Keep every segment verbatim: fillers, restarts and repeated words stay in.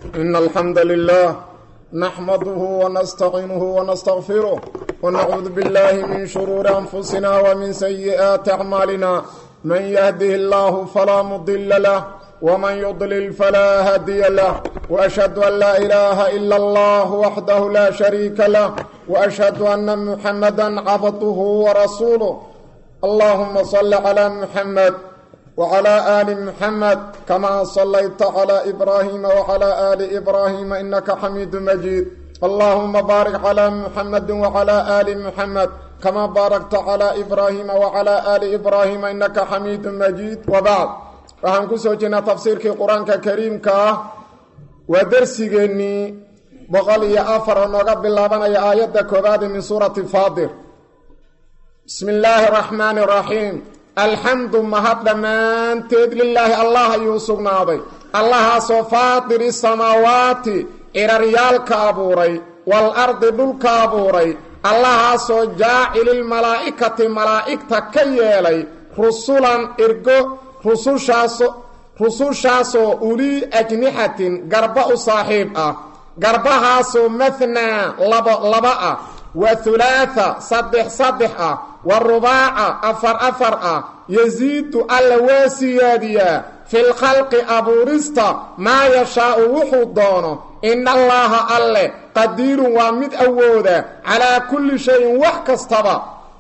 إن الحمد لله نحمده ونستعينه ونستغفره ونعوذ بالله من شرور أنفسنا ومن سيئات أعمالنا من يهده الله فلا مضل له ومن يضلل فلا هادي له وأشهد أن لا إله إلا الله وحده لا شريك له وأشهد أن محمدا عبده ورسوله اللهم صل على محمد وعلى آل محمد كما صليت على إبراهيم وعلى آل إبراهيم إنك حميد مجيد اللهم بارك على محمد وعلى آل محمد كما باركت على إبراهيم وعلى آل إبراهيم إنك حميد مجيد وبعد waxaan ku soo jirnaa tafsiirkii quraanka kariimka ah waa darsigeennii boqol iyo afar oo nooga bilaabanaya aayadda koowaad min suurati faadir bismi illaahi araxmaani araxiim alxamdu mahad dhammaanteed lilaahi allah ayuu sugnaaday allahaasoo faatiri samaawaati ciraryaalka abuuray waalardi dhulka abuuray allahaasoo jaacililmalaa'ikati malaa'igta ka yeelay rusulan irgo rusushaasoo rusushaasoo ulii ajnixatin garba u saaxiib ah garbahaasoo mathnaa laba laba ah wa hulaatha saddex saddex ah wa rubaaca afar afar ah yasiidu alla waa siyaadiyaa filkhalqi abuurista maa yashaau wuxuu doono ina allaaha alle qadiirun waa mid awooda calaa kulli shayin wax kastaba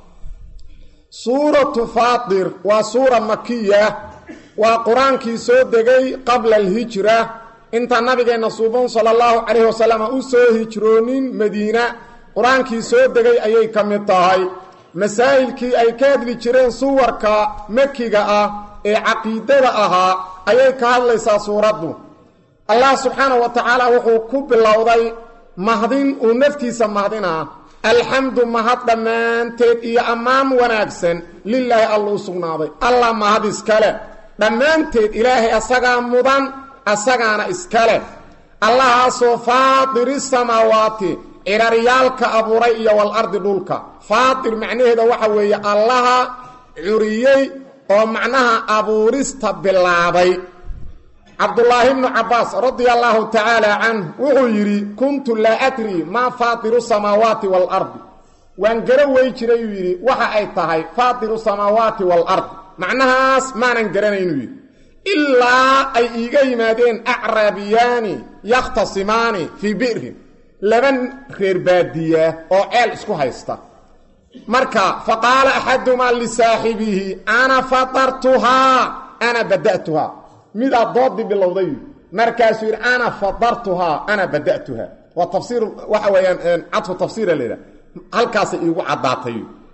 suuratu faatir waa suura makiya waa qur-aankii soo degay qabla alhijra inta nabigeenna suuban sala allahu calayhi wasalam u soo hijroonin madiina qur-aankii soo degay ayay ka mid tahay masaa'ilkii ay ka hadli jireen suwarka makiga ah ee caqiidada ahaa ayay ka hadlaysaa suuraddu allah subxaanahu wa tacaala wuxuu ku bilowday mahdin uu naftiisa mahdinaa alxamdu mahad dhammaanteed iyo ammaan wanaagsan lilaahi alluu sugnaaday allah mahad iskale dhammaanteed ilaahay asagaa mudan asagaana iskale allahaasoo faatiri samaawaati ciraryaalka abuuray iyo walardi dhulka faatir macnaheeda waxa weeye allaha curiyey oo macnaha abuurista bilaabay cabdullaahi bnu cabbaas radia allaahu tacaala canhu wuxuu yidhi kuntu laa adri maa faatiru samaawaati waalardi waan gara wey jiray uu yidhi waxa ay tahay faatiru samaawaati waalardi macnahaas maanan garanaynu yidhi ilaa ay iiga yimaadeen acraabiyaani yakhtasimaani fii bi'rin laba reer baadiya oo ceel isku haysta marka faqaala axadumaa lisaaxibihi ana fatartuhaa ana bada'tuhaa midaa doodii bilowday markaasuu yidhi ana fadartuhaa ana bada'tuhaa waa tafsiir waxa weeyaan cadfu tafsiira leedaha halkaasay iigu caddaatay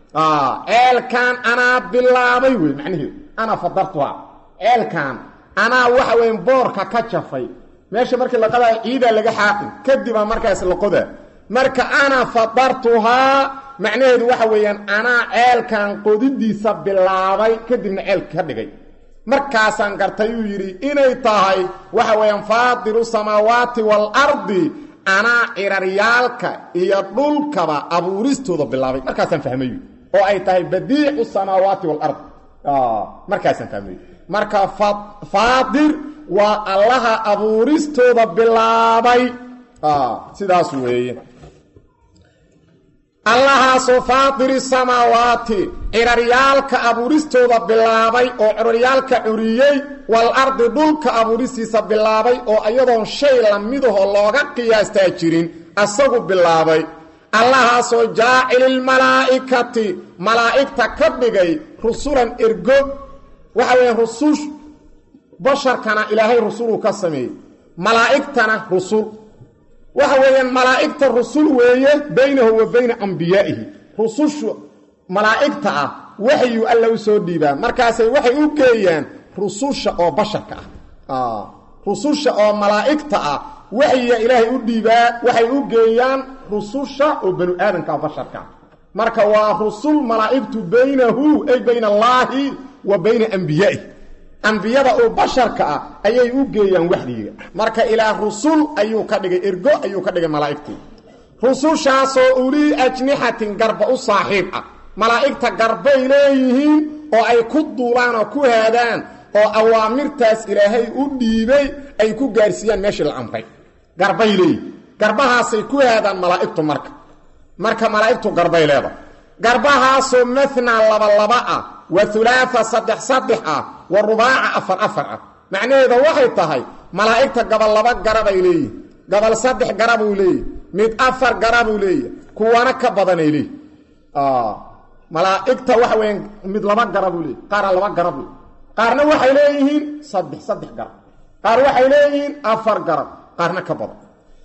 ceelkan anaa bilaabay wey macnaheedu ana fadartuhaa ceelkan anaa waxa weyan boorka ka jafay meesha markii la qadaa ciidaa laga xaaqin kadibaa markaas la qodaa marka ana fadartuhaa macnaheedu waxa weeyaan anaa ceelkan qodidiisa bilaabay kadibna ceelka ka dhigay markaasaan gartay uu yidhi inay tahay waxa weeyaan faatiru samaawaati waalardi anaa ciraryaalka iyo dhulkaba abuuristooda bilaabay markaasaan fahmay oo ay tahay badiicu samaawaati waalardi markaasaan fahmay marka faatir waa allaha abuuristooda bilaabay sidaas weeye allahaasoo faatiri samaawaati ciraryaalka abuuristooda bilaabay oo ciraryaalka curiyey waalardi dhulka abuuristiisa bilaabay oo iyadoon shay lamidahoo looga qiyaastaa jirin asagu bilaabay allahaasoo jaacililmalaa'ikati malaa'igta ka dhigay rusulan ergo waxa weeye rusush basharkana ilaahay rusuluu ka sameeyey malaa'igtana rusul waxa weeyaan malaa'igta rusul weeye baynahu wa bayna ambiyaa'ihi rusushu malaa'igta ah waxyuu alla u soo dhiibaa markaasay waxay u geeyaan rususha oo basharka ah rususha oo malaa'igta ah waxyiga ilaahay u dhiibaa waxay u geeyaan rususha oo banu aadanka ah basharka marka waa rusul malaa'igtu baynahu ay bayna allaahi wa bayna ambiyaa'ihi ambiyada oo basharka ah ayay u geeyaan waxyiga marka ilaa rusul ayuu ka dhigay ergo ayuu ka dhigay malaa'igtii rusushaasoo ulii ajnixatin garba u saaxiib ah malaa'igta garbay leeyihiin oo ay ku duulaan oo ku haadaan oo awaamirtaas ilaahay u dhiibay ay ku gaarsiiyaan meeshii la amray garbay leey garbahaasay ku aadaan malaa'igtu marka marka malaa'igtu garbay leeda garbahaasoo mathna laba laba ah wa thulaatha saddex saddex ah wa rubaaca afar afar ah macnaheedu waxay tahay malaa'igta gabal laba garab ay leeyihiin gabal saddex garab uu leeyahay mid afar garab uu leeyahay kuwana ka badan ay leeyihiin ah malaa'igta waxa weyn mid laba garab uu leeyahay qaar laba garab qaarna waxay leeyihiin saddex saddex garab qaar waxay leeyihiin afar garab qaarna ka badan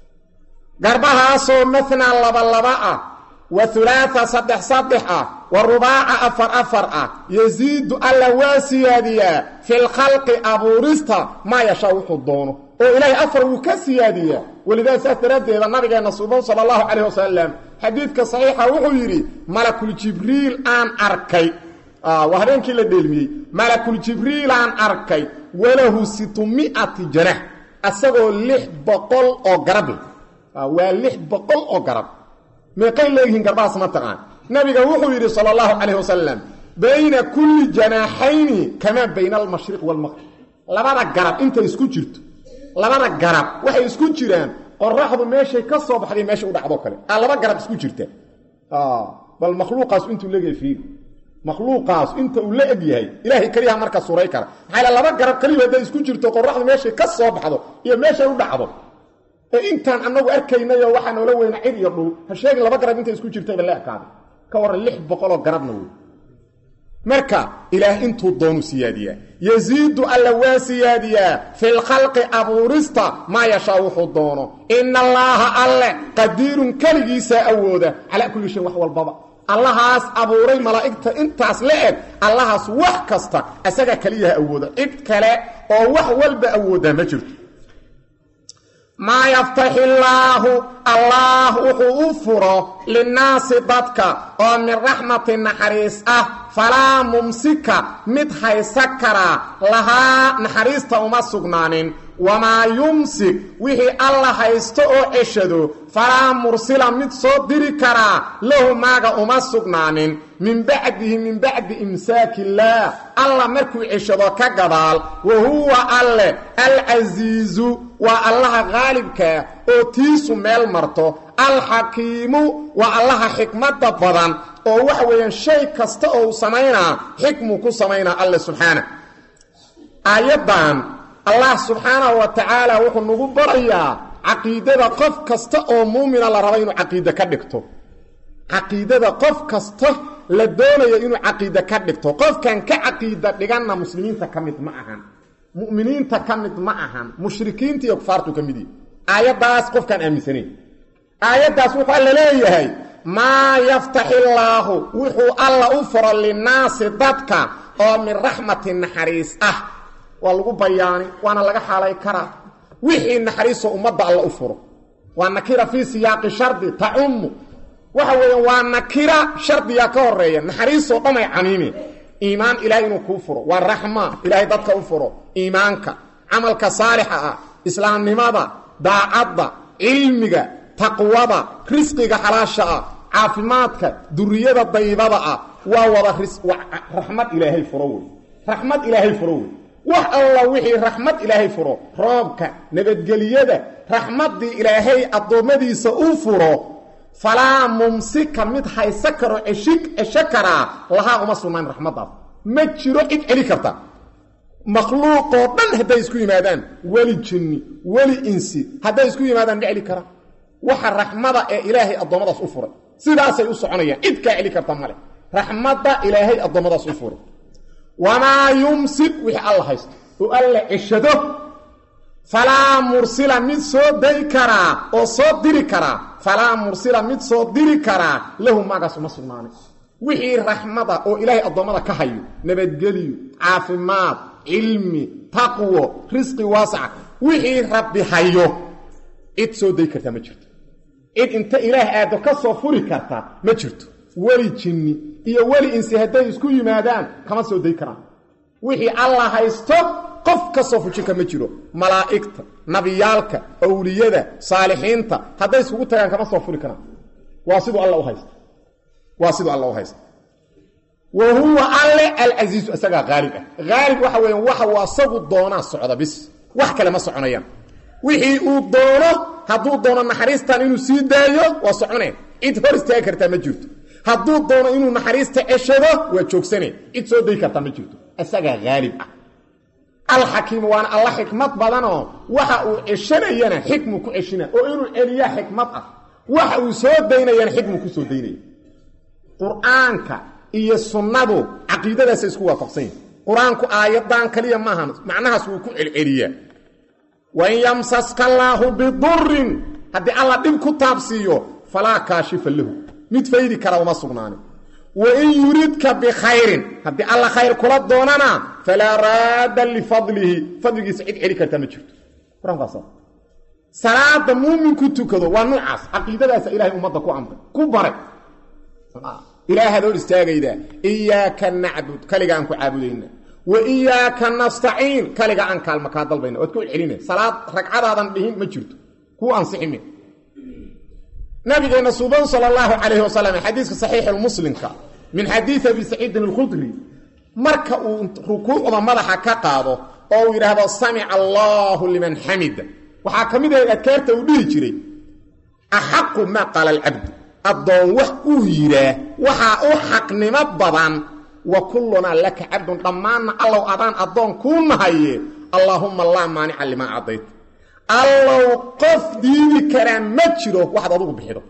garbahaasoo mathna laba laba ah wa thulaatha saddex saddex ah wa rubaaca afar afar ah yaziidu alla waa siyaadiyaa fil khalqi abuurista maa yashaa wuxuu doono oo ilaahay afar wuu ka siyaadiyaa walidaa saas daraaddeeda nabigeena suuban sala allahu calayhi wasalam xadiidka saxiixa wuxuu yidhi malakul jibriil aan arkay waa habeenkii la dheelmiyey malakul jibriil aan arkay walahu situmi'ati janax asagoo lix boqol oo garab waa lix boqol oo garab meeqay leeyihiin garbahaas ma taqaan nabiga wuxuu yidhi sala allahu calayhi wasalam bayna kulli janaaxayni kamaa bayna almashriq waalmaqrib labada garab intay isku jirto labada garab waxay isku jiraan qoraxdu meeshay ka soo baxday meesha u dhacdo kale aa laba garab isku jirta bal makhluuqaas intuu leegay fiir makhluuqaas inta uu la eg yahay ilaahay kaliya marka suuray kara maxay laba garab kaliya haday isku jirto qoraxdu meeshay ka soo baxdo iyo meeshay u dhacdo ee intaan anagu arkaynayo waxa noola weyn cid iyo dhul ha sheegin laba garab inta isku jirtay la ekaado ka war lix boqol oo garabna weey marka ilaah intuu doonu siyaadiyaa yaziidu alla waa siyaadiyaa fil khalqi abuurista maa yashaa wuxuu doono inna allaha alle qadiirun kaligiisa awooda calaa kulli shay wax walbaba allahaas abuuray malaa'igta intaas la eg allahaas wax kasta asaga kaliya awooda cid kale oo wax walba awooda ma jirto ما يفتح الله الله وحوفر للناس ضدك ومن رحمة النحريس أه فلا ممسك مدحي سكرا لها نحريس وما سقنان وما يمسك وحي الله يستوء عشدو فلا مرسل متصدر كرا له ماغا وما سقنان من بعده من بعد إمساك الله الله مركو عشدو كقبال وهو الله العزيز والله غالبك او تيسو ميل مرتو الحكيم والله حكمة بدن او وحوين شيء كستا او سمينا حكمه كو سمينا الله سبحانه آيضا الله سبحانه وتعالى وحو نغو بريا عقيدة قف كستا او مؤمن الله ربين عقيدة كدكتو عقيدة قف كستا لدولة ينو عقيدة كدكتو قف كان كعقيدة لغانا مسلمين تكمت معهم مؤمنين تكمد معهم مشركين تي كفارتو كمدي آيات داس قف كان امسنين آيات داس وقال ليه ما يفتح الله وحو الله أفر للناس ضدك او من رحمة النحريس اه والغو بياني وانا لغا حالي كرا وحي النحريس امد الله أفره وانا كرا في سياق شرط تعم وحو وانا كرا شرط يكوري النحريس وطمي عنيني إيمان إلهي إنه كفره والرحمة إلهي ضدك أفره إيمانك عملك صالحة إسلام نماذا داعضة علمك تقوضة رزقك حلاشة عافماتك درية الضيبة ووضع رحمة إلهي فروي رحمة إلهي فروي وح الله وحي رحمة إلهي فروي رابك نبت قليدة رحمة دي إلهي الضومدي سأفره فلا ممسك مدحي سكر عشك الشكرة لها أمسلمان رحمة الله ما تشيرو إد إلي كرتا مخلوق من هدا يسكو يمادان ولي جني ولي إنسي هدا يسكو يمادان بعلي كرا وحا رحمة إلهي الضمضة سأفر سيدا سيؤسو عنيا إد كإلي كرتا مالي رحمة إلهي الضمضة سأفر وما يمسك وحي الله يست وقال لي إشهده فلا مرسل من صوت دي كرا أو صوت دي كرا فلا مرسل من صوت دي كرا له ما قاسوا مسلمان وحي رحمة أو إلهي الضمضة كهيو نبت قليو عافمات علمي تقوى رزق واسع وحي ربي هيو إد صوت دي كرتا ما جرت إد انت إله آدو كسو فوري كرتا ما جرت ولي جني إيا ولي إنسي هدى يسكو يمادان كما صوت دي كرا وحي الله هيستوب قف كسوف جيكا مجرو ملائكة نبيالك أولياء صالحين هذا يسوق تيان كما صوفري كنا واسدوا الله هيست واسدوا الله هيست وهو الله العزيز أسقى غالب غالب وحوين وحوا صبوا الضونا الصعودة بس وح كلمة صعنيا وحي الضونا hadduu doono naxariistan inuu sii daayo waa socone cid hor istaagi kartaa ma jirto hadduu doono inuu naxariista ceshado waa joogsane cid soo day kartaa ma jirto isagaa haalib ah alxakiim waana alla xikmad badanoo waxa uu ceshanayana xikmu ku ceshina oo inuu celiya xikmad ah waxa uu soo daynayana xikmu ku soo daynaya qur-aanka iyo sunnadu caqiidadaas isku waafaqsan yihiin qur-aanku aayadan kaliya maahan macnahaas wuu ku celceliyaa wain yamsaska allaahu bidurrin haddii alla dhib ku taabsiiyo falaa kaashifa lahu mid faydi kara uma sugnaani wain yuridka bikhayrin haddii alla khayr kula doonana falaa raadda lifadlihi fadligiisa cid celi karta ma jirto qur-aankaas salaada muuminku tukado waa nuucaas caqiidadaasa ilaahay ummadda ku amray ku baray ilaahaad hor istaagaydaa iyaaka nacbud kaliga aan ku caabudayna wa iyaaka nastaciin kaliga aan kaalma kaa dalbayna waad ku celcelina salaad ragcadaadan dhihin ma jirto kuu ansixime nabigeena suuban sala allahu calayhi wasalam xadiiska saxiixi muslimka min xadiidi abi saciidin alkhudri marka uu rukuucda madaxa ka qaado oo uu yidhaahdo samica allahu liman xamida waxaa ka mid ah adkaarta uu dhihi jiray axaqu maa qaala alcabdu addoon wax uu yiraa waxaa u xaqnimo badan wa kullunaa laka cabdun dhammaanna allow adaan addoon kuu nahaye allaahumma laa maanica limaa cadayt allow qof diidi karaa ma jiro waxaad adugu bixido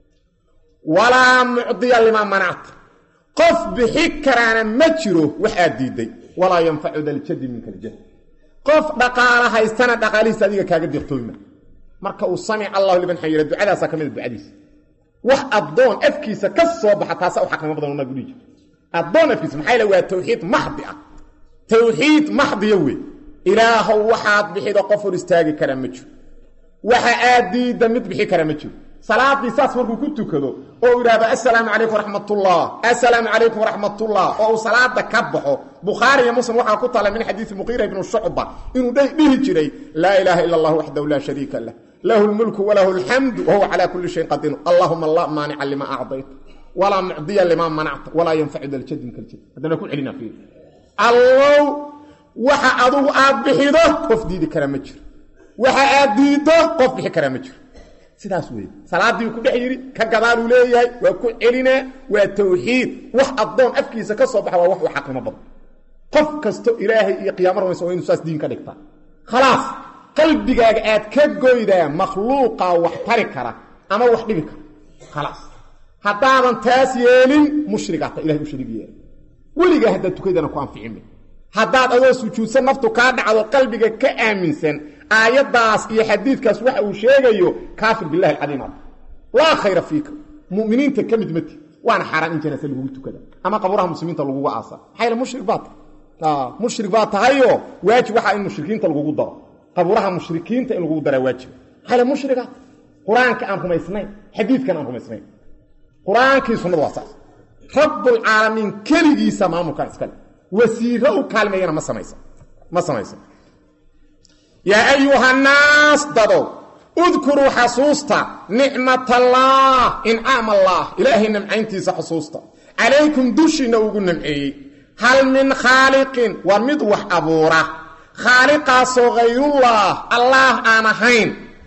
walaa mucdiya limaa manacta qof bixi karaana ma jiro wax aad diidday walaa yanfacu daljadi minka aljad qof dhaqaala haystana dhaqaalihiisa adiga kaaga dirtooyma marka uu samica allahu liman xamida ducadaasaa ka mid a ducadiisa wax addoon afkiisa ka soo baxa taasa u xaqnimo badan nabigu dhihi jiray addoon afkiisa maxaa ila waa tawxiid maxdi ah tawxiid maxdiya wey ilaahow waxaad bixido qof hor istaagi kara ma jiro waxa aad diidda mid bixi kara ma jiro salaadii saas markuu ku tukado oo yidhaahdo assalaamu calaykum waraxmatullah assalaamu calaykum waraxmatullah oo uu salaada ka baxo bukhaari iyo muslim waxaa ku taala min xadiisi muqiira ibnu shucba inuu dhihi jiray laa ilaaha ila allah waxdahu laa shariika lah lahu lmulku walahu alxamdu wahuwa calaa kulli shayin qadiir allahuma laa maanica lima acdayt walaa mucdiya limaa manacta walaa yanfacu daljad minka aljad haddana ku celina fiir allow waxa adugu aad bixido qof diidi kara ma jiro waxa aad diiddo qof bixi kara ma jiro sidaas weey salaadii ku dhex yiri ka gadaaluu leeyahay waa ku celina waa tawxiid wax addoon afkiisa ka soo baxa waa wax uu xaqnimo badan qof kasto ilaahay iyo qiyaamada rumaysan inuu saas diin ka dhigta khalaas qalbigaaga aad ka goydaa makhluuqa wax tari kara ama wax dhibi kara khalaas haddaadan taas yeelin mushrigaata ilaahay u shariigiyaa weligaa haddaad tukaydana ku anficin haddaad adoo sujuudsan naftu kaa dhacdo qalbiga ka aaminsan aayadaas iyo xadiidkaas waxa uu sheegayo kaafir billahi alcadiim laa khayra fiika mu'miniinta ka mid mati waana xaaraan in janaasa lagugu tukada ama qabuuraha muslimiinta lagugu aasa xayla mushrik baad ah mushrik baad tahayo waajib waxa in mushrikiinta lagugu daro qabuuraha mushrikiinta in lagugu daro waajib xayla mushrika quraanka aan rumaysnay xadiidkan aan rumaysnay quraankii sunnada waa saas rabbul alamin kaligiisa maamulka iskale wasiiro u kaalmeeyana ma samaysa ma samaysa yaa ayuha naas dado udkuru xasuusta nicmatallah in'am allah ilaahi nimcayntiisa xasuusta alaykum dushina ugu nimceeyay hal min khaliqin wa mid wax abuura khaliqaasoo ghayrullah allah aan ahayn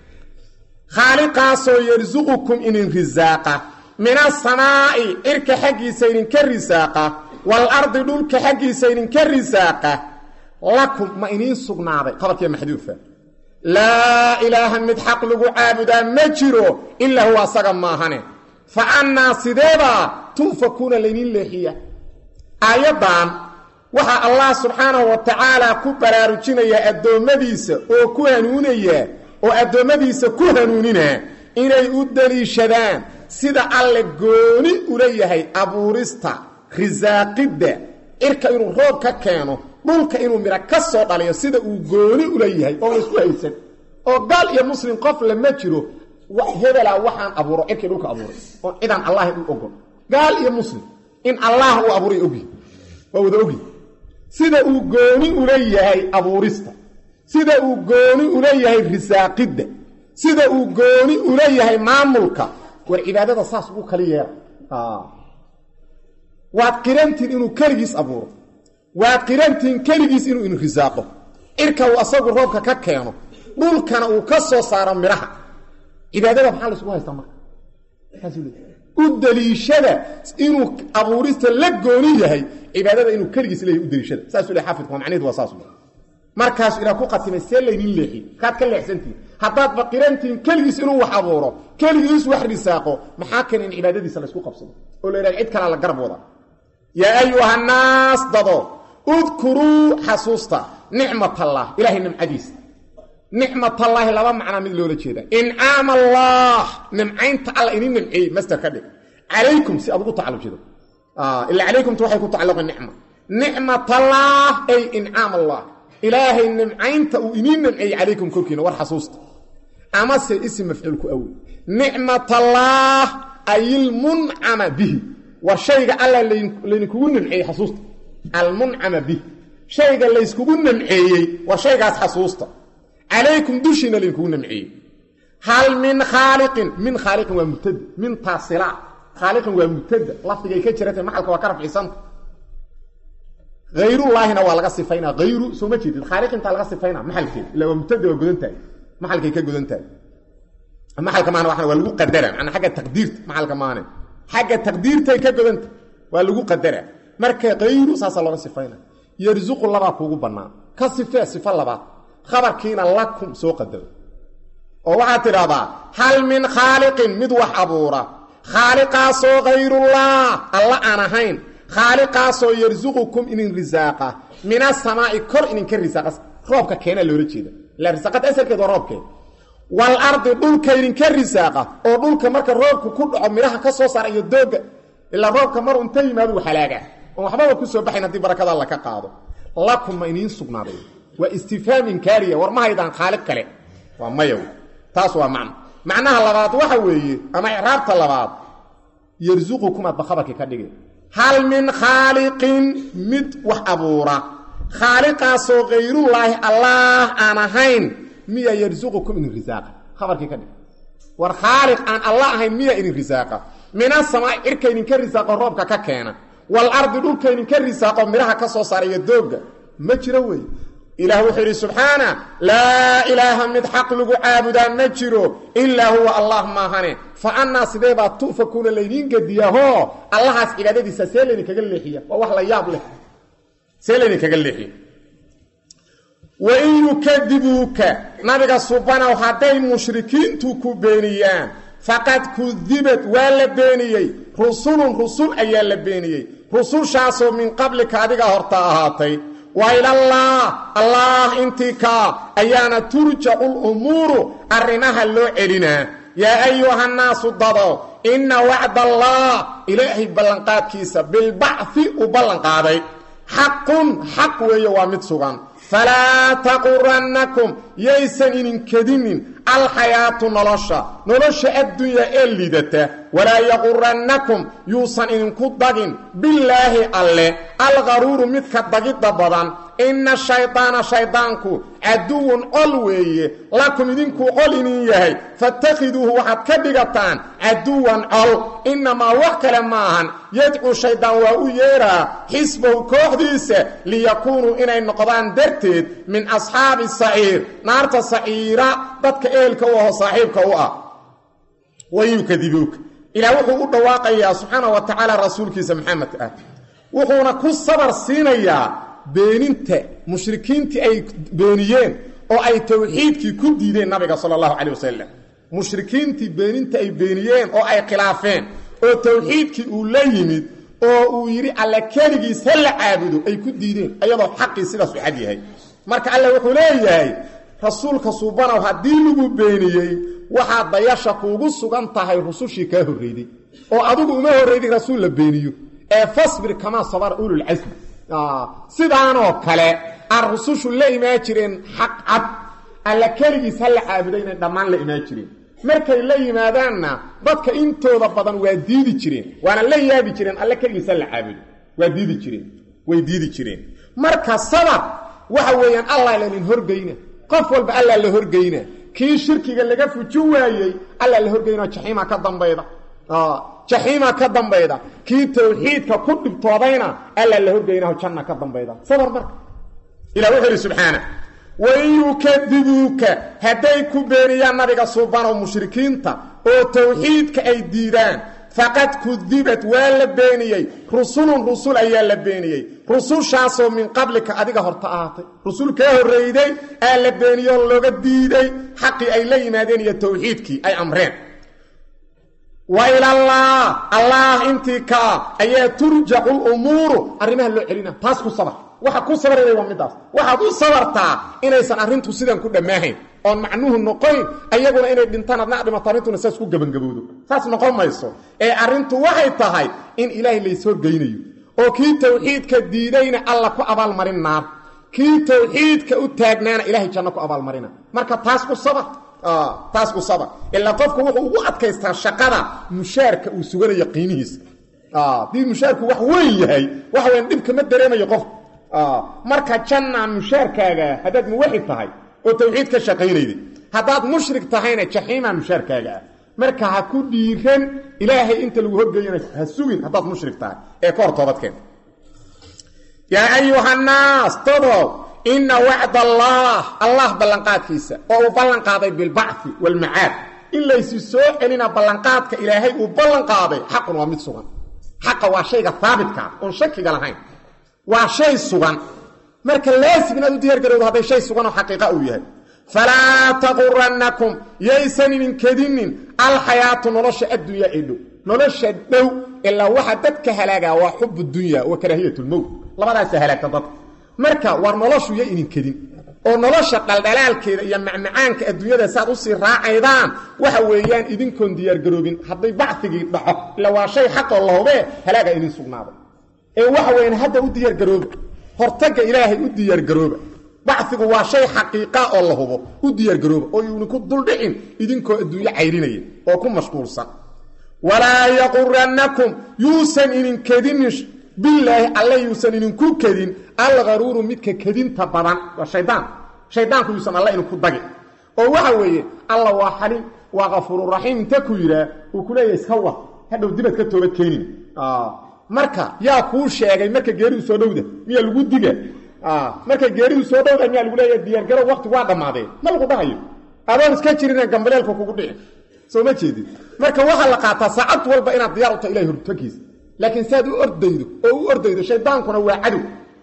khaliqaasoo yarzuqukum in rizaaqa min as-samaa'i irka xagiisa idinka risaaqa wal ardi dhulka xagiisa idinka risaaqa lakum ma iniin sugnaaday qabarkiya maxduufa laa ilaaha mid xaq lagu caabudaa ma jiro ilaa huwa asaga maahane fa annaa sideeda tuufakuuna layniin leexiya aayadan waxaa allah subxaanahu wa tacaala ku baraarujinaya addoommadiisa oo ku hanuunaya oo addoommadiisa ku hanuuninaa inay u daliishadaan sida alle gooni u leeyahay abuurista risaaqidda irka inuu roob ka keeno dhulka inuu mira ka soo dhaliyo sida uu gooni u leeyahay oo isku haysan oo gaal iyo muslim qof lama jiro hebela waxaan abuuro irkii dhulka abuuray oo ciidan allah u ogol gaal iyo muslim in allah uu abuuray ogi waa wada ogi sida uu gooni u leeyahay abuurista sida uu gooni u leeyahay risaaqidda sida uu gooni u leeyahay maamulka war cibaadada saas ugu kala yeera ah waad qirantiin inuu kaligiis abuuro waad qirantiin kaligiis inuu in risaaqo irka uu asagu roobka ka keeno dhulkana uu ka soo saaro miraha cibaadada maxaa la isku haystaa marka u daliishada inuu abuurista la gooni yahay cibaadada inuu kaligiis leeyahay u daliishada saas uu xaafid kuma macneedu waa saas markaas ila ku qatimay seelaynin leexi kaad ka leexsantii haddaad baqirantiin kaligiis inuu wax abuuro kaligiis wax risaaqo maxaa kan in cibaadadiisa la isku qabsado oo la ilaahay cid kale la garab wada yaa ayuha naas dado udkuru xasuusta nicmatallah ilaahay nimcadiis nicmatallah laba macna mid loola jeeda in'aam allah nimcaynta alla in nimcay master ka dhig alaykum si abu ta'alluq jeedo ah illa alaykum waxay ku ta'alluq nicma nicmatallah ay in'aam allah ilaahay nimcaynta uu in nimcay alaykum korkiina war xasuusta ama se ism mafcuul ku awi nicmatallah ayil mun'ama bihi wa shayga alla leynkugu nimcay xasuusta al mun'ama bihi shayga leyskugu nimceeyay wa shaygaas xasuusta عليكم دوشنا لنكون نمعي هل من خالق من خالق ومبتد من تصلا خالق ومبتد لفظ كجرته محلك وكرف عصام غير الله هنا ولا صفينا غير سمجد الخالق انت لا صفينا محلك لو مبتد وغدنتاي محلك كغدنتاي محلك ما انا واحد ولا قدره انا حاجه تقدير محلك ما انا حاجه تقديرتي كغدنت ولا قدره marka غير saasa loo صفينا يرزق الله كوغو بنا كصفه صفه لبا خبركينا لكم سو قدر او waxa tirada hal min khaliqin mid wax abuura khaliqaso ghayrullah alla ana hayn khaliqaso yarzuqukum in rizaqa min as-samaa'i kor in ka rizaqa roobka keena loo jeeda la risaqad asalkeedu roobke wal ardi dhulka in ka rizaqa oo dhulka marka roobku ku dhaco miraha ka soo saarayo dooga ila roobka mar unta yimaado halaaga oo waxba ku soo baxin hadii barakada alla ka qaado lakum inin sugnaaday واستفهام كاريه ورما هيدان خالق كله وما يو تاس waa macna macnaha labaad waxa weeye ama iraabta labaad yarzuqukum baqabaka ka dhigay hal min khaliqin mid wax abuura khaliqaso ghayrullah allah ana hayn miya yarzuqukum in rizaaqa khabarka ka dhigay war khaliq an allah hayn miya in rizaaqa min as-samaa'i irkayn ka rizaaqa roobka ka keena wal ardi dhulkayn ka rizaaqa miraha ka soo saaraya dooga ma jira way إله وحير سبحانه لا إله مد حق لغو عابدا نجرو إلا هو الله ما هنه فأنا سبيبا تؤفكون الليلين قديهو الله عز إلى دي سيليني كقل لحية ووحلا يابله سيليني كقل لحية وإن يكذبوك نبغى سبحانه وحدي مشركين توكو بينيان فقد كذبت ولا بينيي رسول رسول أيال بينيي رسول شاسو من قبل كادقا هرطاهاتي وإلى الله الله انتك أيانا ترجع الأمور أرناها اللو إلينا يا أيها الناس الضبط إن وعد الله إلهي بلنقات كيسا بالبعث وبلنقاتي حق حق ويوامد سغان فلا تقرنكم ييسن كدين الحياة نلشا نلشا الدنيا اللي دته ولا يغرنكم يوصن إن كدغين بالله الله الغرور مثل دغيد بدن إن الشيطان شيطانكو عدو ألوي لكم إنكو ألينيه فاتخذوه وحد كدغتان عدوا أل إنما وكل معهن يدعو الشيطان ويرى حسبه كوحديس ليكونوا إن النقضان درتد من أصحاب السعير نار السعيرة ضدك إلك وهو صاحبك وآه ويكذبوك إلى وحو دواقيا سبحانه وتعالى رسولك محمد آه وحونا كل صبر سينيا بيننت مشركينت أي بينيين أو أي توحيدك كل ديدين نبي صلى الله عليه وسلم مشركينت بيننت أي بينيين أو أي خلافين أو توحيدك أوليمد أو يري على كارجي سل عابدو أي كل ديدين أيضا حقي سيدا سعدي هاي مرك الله وحوليه رسولك سبحانه وهدي لغو بينيي waxaad dayasha kuugu sugan tahay rusushii ka horeeyay oo adigu uma horeeyay rasuul la beeniyo ee fasbir kama sabar ulul azm ah sidaan oo kale ar rusushu la imaa jireen xaq cad alla kaligiis hal caabudayna dhamaan la imaa jireen markay la yimaadaanna dadka intooda badan waa diidi jireen waana la yaabi jireen alla kaligiis hal caabudo waa diidi jireen way diidi jireen marka sabab waxa weeyaan allah ilaahin horgeyna qof walba allah la horgeyna kii shirkiga laga fuju waayay alla la horgeeyna jaxiima ka dambayda ah jaxiima ka dambayda kii tawxiidka ku dhibtoodayna alla la horgeeyna janna ka dambayda sabar marka ila wuxuu subhana wain yukadibuuka hadday ku beeniyaan nabiga suuban oo mushrikiinta oo tawxiidka ay diidaan faqad kudibad waa la beeniyey rusulun rusul ayaa la beeniyey rusushaasoo min qablika adiga horta ahaatay rusul kaa horreyday aa la beeniyoo looga diiday xaqii ay la yimaadeen iyo tawxiidkii ay amreen wa ilallah allah intii kaa ayaa turjacu lumuuru arrimaha loo celina taas ku sabar waxa ku sabaraya waa midaas waxaad u sabartaa inaysan arrintu sidan ku dhammaahayn oon macnuhu noqoyn ayaguna inay dhintaan adna dhimato arrintuna saas ku gabangabowdo saas noqon mayso ee arrintu waxay tahay in ilaahay lays horgeynayo oo kii tawxiidka diidayna alla ku abaalmarin naar kii tawxiidka u taagnaana ilaahay janno ku abaalmarina marka taas ku sabar taas ku sabar ilaa qofku wuxuu ugu adkaystaa shaqada mushaarka uu suganayo qiimihiisa dii mushaarku wax weyn yahay waxa weyn dhibka ma dareemayo qof marka janna mushaarkaaga haddaad muwaxid tahay oo tawxiid ka shaqaynayday haddaad mushrik tahayna jaxiima mushaarkaaga marka ha ku dhiiran ilaahay inta lagu horgeeyana ha sugin haddaad mushrik tahay ee ka hor toobadkeen yaa ayuhannaas todo ina wacd allah allah ballanqaadkiisa oo uu ballanqaaday bilbacthi walmacaad in laysi soo celina ballanqaadka ilaahay uu ballanqaaday xaqun waa mid sugan xaqa waa shayga haabitka oon shakiga lahayn waa shay sugan marka laasim inaad u diyaar garowdo hadday shay sugan oo xaqiiqa uu yahay falaa taqurannakum yaysan idin kedinin alxayaatu nolosha addunya ee dhow nolosha dhow ilaa waxa dadka halaagaa waa xubu dunya wa karaahiyatulmowt labadaasa halaagta dadka marka war noloshu ya idin kedin oo nolosha dhaldhalaalkeeda iyo macmacaanka adduunyada saad u sii raacaydaan waxa weeyaan idinkoon diyaargaroobin hadday bacigii dhaco ila waa shay xaqoo lahubee halaaga idin sugnaaday ee waxa weeyaan hadda u diyaargarooba hortaga ilaahay u diyaargarooba bacfigu waa shay xaqiiqa oo la hubo u diyaargarooba oo idin ku duldhicin idinkoo adduunyo cayrinaya oo ku mashquulsan walaa yaqurannakum yuusan idin kedinin billaahi alla yuusan idinku kedin algaruuru midka kedinta badan waa shaydaan shaydaanku yuusan alla idinku dagi oo waxa weeye alla waa xaliim waa kafuururaxiim inta ku yidhaa uu ku leeyahay iska war hadhow dibad ka toobad keenin marka yaa kuu sheegay marka geeridu soo dhowda miyaa lagu diga marka geeridu soo dhowda miyaa lagu leeyahay diyaargarow waqti waa dhammaadeen ma lagu dhahayo adoon iska jirina gambaleelka kugu dhici soo ma jeedid marka waxaa la qaataa saacad walba inaad diyaar u tahay ilahay hortagiisa laakiin saad u ordaydo oo u ordaydo shaydaankuna waa cadow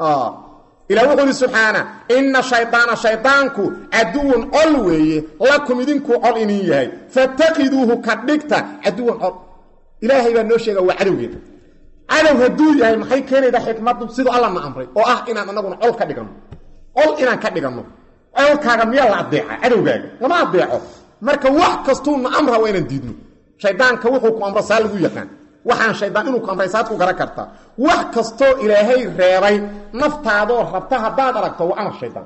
ilaah wuxuu yidhi subxaana inna shaydaana shaydaanku caduwan col weeye lakum idinkuu col inin yahay fattakiduuhu ka dhigta caduwan col ilaahay baa noo sheega waa cadowgeeda cadow hadduu yahay maxay keenaydaa xikmaddu siduu alla na amray oo ah inaan anaguna col ka dhiganno col inaan ka dhiganno colkaaga miyaa la adeeca cadowgaaga lama adeeco marka wax kastuu na amra waa inaan diidno shaydaanka wuxuu ku amro saa lagu yaqaan waxaan shaydaan inuu ku amray saad ku garan kartaa wax kastoo ilaahay reebay naftaadoo rabta haddaad aragto waa amar shaydaan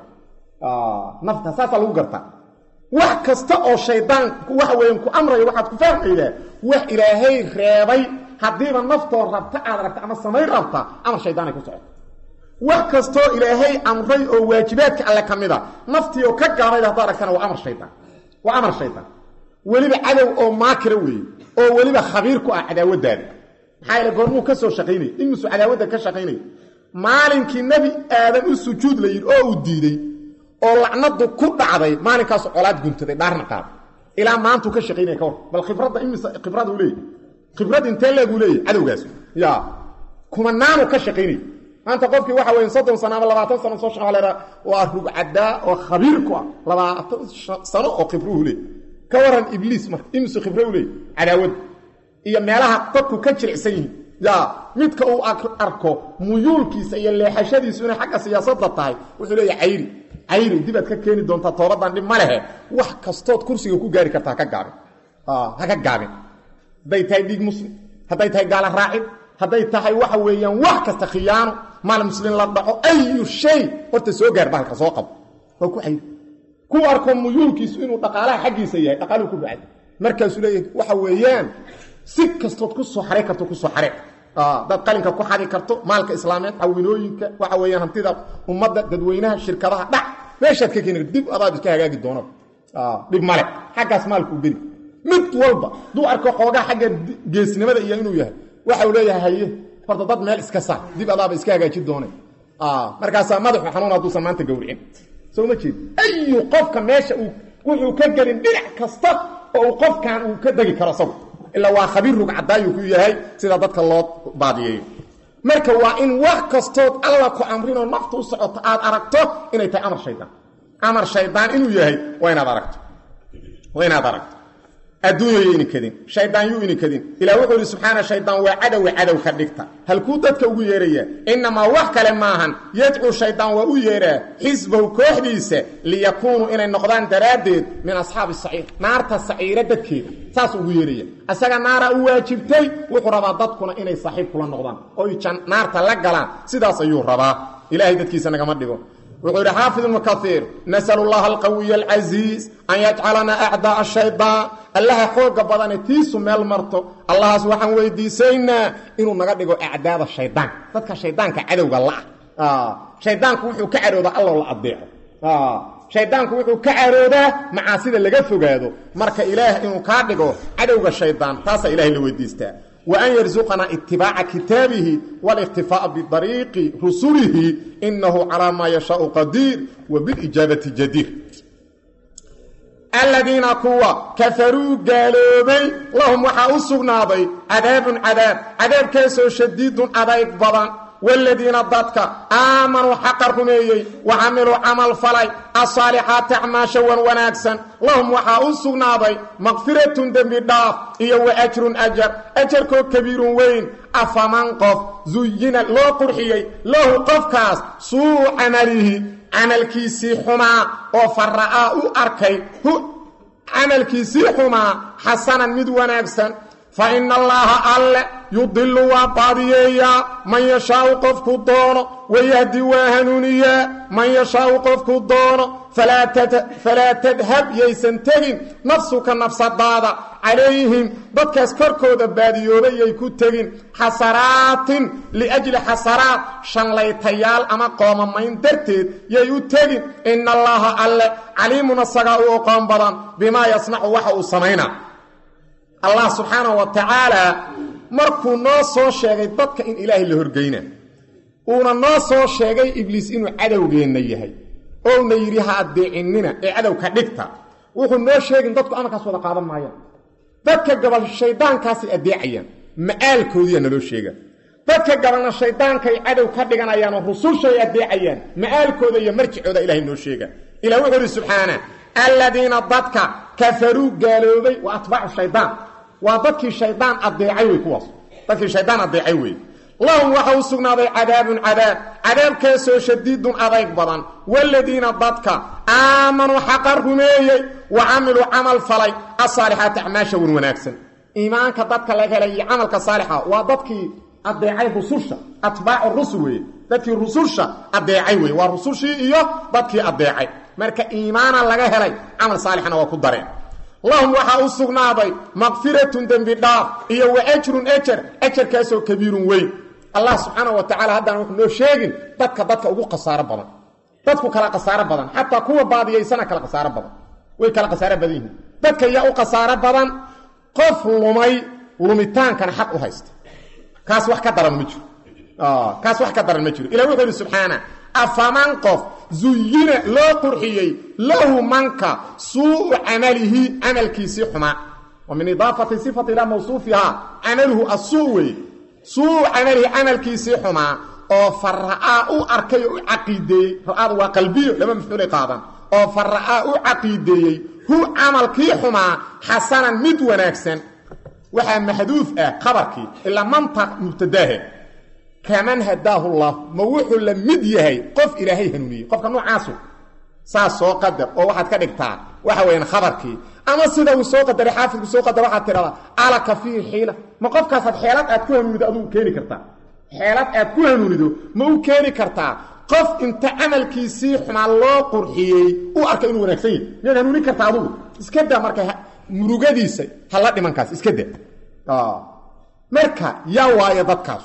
nafta saasaa lagu gartaa wax kasta oo shaydaan waxa weeyaan ku amrayo waxaad ku fahmaydaa wax ilaahay reebay haddiiba naftoo rabta aad aragta ama samayn rabta amar shaydaanay ku socoto wax kastoo ilaahay amray oo waajibaadka alle ka mid a naftii oo ka gaabayda haddaad aragtana waa amar shaydaan waa amar shaydaan weliba cadow oo maakira weeye oo weliba khabiir ku ah cadaawadaada maxaa yeele goormuu ka soo shaqaynay inuusu cadaawadda ka shaqaynay maalinkii nebi aadan u sujuud la yidhi oo uu diiday oo lacnadu ku dhacday maalinkaasu colaad guntaday dhaarna qaaday ilaa maantuu ka shaqaynaya ka war bal khibradda imise khibrada u leeyahy khibrad intee leeguu leeyahy cadowgaas ya kumanaanu ka shaqaynay maanta qofkii waxa weeye soddon sano ama labaatan sano soo shaqa leedaa waa rugcadaa oo khabiir ku ah labaatan sano oo khibruhu leey ka waran ibliis marka imsu khibro u leey cadaawad iyo meelaha dadku ka jiricsan yihiin ya midka uu arko muyuulkiisa iyo leexashadiisu inay xagga siyaasadda tahay wuxuu leeyahay cayri cayri dib aad ka keeni doontaa toobadan dhib ma lehe wax kastood kursiga ku gaari kartaa ka gaabin ha ka gaabin hadday tahay dhiig muslim hadday tahay gaala raacid hadday tahay waxa weeyaan wax kasta khiyaano maal muslim la dhaco ayu shay horta soo gaar bahalka soo qabo waa ku cayri ku arko muyuulkiisu inuu dhaqaalaha xaggiisa yahay dhaqaaluhu ku dhacay markaasuu leeyahay waxa weeyaan si kastood ku soo xaray karto ku soo xaray dad qalinka ku xadi karto maalka islaameed awinooyinka waxa weeyaan hantida ummadda dadweynaha shirkadaha dhac meeshaad ka keenay dib adaad iska hagaagi doono dhib male xaggaas maalku u geli mid walba duu arko xoogaa xagga geesnimada iyo inuu yahay waxa uu leeyahay haye horta dad meel iska saar dib adaaba iska hagaaji doonay markaasaa madaxu xanuun hadduusan maanta gowricin soo ma jeed ayu qofka meesha uu wuxuu ka galin dhinac kasta oo qofkan uu ka dagi karo saw illa waa khabiir rug cadaayu ku yahay sida dadka loo baadiyay marka waa in wax kastood alla ku amrino naftu socoto aad aragto inay tahay amar shaydaan amar shaydaan inuu yahay waa inaad aragto waa inaad aragto adduunyo ini kadin shaydaan yu ini kadin ilaa wuxuu subhanahu shaydaan waa cadow cadow ka dhigta halku dadka ugu yeeraya inma wax kale maahan yadcu shaydaan waa u yeeraa xisbahu kooxdiisa li yakunu inay noqdaan daraadeed min ashaab as-sa'ir naarta sa'ira dadkeeda saas ugu yeeraya asaga naara u waajibtay wuxuu rabaa dadkuna inay saaxiib kula noqdaan oo naarta la galaan sidaas ayuu rabaa ilaahay dadkiisa naga ma dhigo وقال حافظ المكثير نسأل الله القوي العزيز أن يجعلنا أعداء الشيطان الله خوق بدن تيسو ميل مرتو الله سبحانه ويديسينا إنه نقدقوا أعداء الشيطان فذلك الشيطان كعدو الله آه. شيطان كوحو كعرو ذا الله الله أضيعه آه. شيطان كوحو كعرو ذا معاصيد اللي قفوا قادوا مرك إله إنه كعدقوا عدو الشيطان تاسا إله اللي ويديسته وأن يرزقنا اتباع كتابه والاختفاء بطريق رسوله إنه على ما يشاء قدير وبالإجابة جدير الذين كوا كفروا قالوا بي لهم وحاو السغناضي عذاب عذاب عذاب كيسو شديد عذاب بضان والذين ضدك آمنوا حق رميي وعملوا عمل فلي الصالحات عماشا وناكسا لهم وحاو السغناضي مغفرة دم الداف إيو أجر أجر أجر كبير وين أفمن قف زينا لو قرحيي له قفكاس سوء عمله عمل كيسي حما وفرعاء أركي هو عمل كيسي حما حسنا مدوناكسا فإن الله ألا يضل وطاريا من يشاء قفك الدون ويهدي وهنونيا من يشاء قفك الدون فلا, تت... فلا تذهب يسنتهن نفسك نفس الضادة عليهم ضدك اسكركو دباديوبي يكتهن حسرات لأجل حسرات شان ليتيال أما قوم من درتد ييتهن إن الله ألا عليم نصغى وقام بضان بما يصنع وحو السمينة الله سبحانه وتعالى markuu noo soo sheegay dadka in ilaahay la horgeeyna uuna noo soo sheegay ibliis inuu cadowgeena yahay oo na yiri ha adeecinina ee cadow ka dhigta wuxuu noo sheegin dadku amarkaas wada qaadan maayaan dadka gabal shaydaankaasi adeecayaan maalkoodiina naloo sheega dadka gabalna shaydaanka ay cadow ka dhiganayaan oo rususha ay adeecayaan maalkooda iyo marjicooda ilaahay noo sheega ilaa wuxuu subhanahu alladina dadka kafaru gaaloobay wa atba'u shaydaan وضدك الشيطان أضيعي ويكواص ضدك الشيطان أضيعي وي لهم وحاو سقناضي عذاب عذاب عذاب كيسو شديد أضيق بضان والذين ضدك آمنوا حقرهم إيه وعملوا عمل فلي الصالحات عماشا وناكسا إيمانك ضدك لكي عملك صالحة وضدك أضيعي رسوشا أتباع الرسل وي ضدك الرسوشا أضيعي وي والرسوشي إيه ضدك أضيعي مركا إيمانا لكي لي عمل صالحنا وكدرين اللهم وحا اسغناضي مغفرة ذنب داف iyo واجر اجر اجر كاسو كبير وين الله سبحانه وتعالى هذا نو شيغين dadka dadka ugu qasaaro badan dadku kala qasaaro badan hatta kuwa baadiyeysana kala qasaaro badan way kala qasaaro badan dadka yaa u qasaaro badan qof lumay lumitaankan xaq u haysta kaas wax ka daran ma jiro ah kaas wax ka daran ma jiro ilaahu wuxuu subhanahu afaman qof زين لا قرحيي له منك سوء عمله عمل كيسي حما ومن إضافة صفة إلى موصوفها عمله السوء سوء عمله عمل كيسي حما أو فرعاء أركي عقيدي رأى وقلبي لما مفعول قاضا أو فرعاء عقيدي هو عمل كي حما حسنا مد ونكسا وحا محدوث خبرك إلا منطق مبتداه كمان هداه الله موحو لمد يهي قف إلهي هنوني قف كانوا عاسو ساس سو قدر او واحد كدغتا waxa weyn khabarkii ama sida uu soo qadar xaafid soo qadar waxa tirada ala kafiir xiila ma qofkaas ad xeelad aad ku hanuunido aduu keeni kartaa xeelad aad ku hanuunido ma uu keeni kartaa qof inta amalkiisii xumaa loo qurxiyay uu arkay inuu wanaagsan yahay mid hanuuni kartaa aduu iska daa marka murugadiisa hala dhimankaas iska daa ah marka yaa waaya dadkaas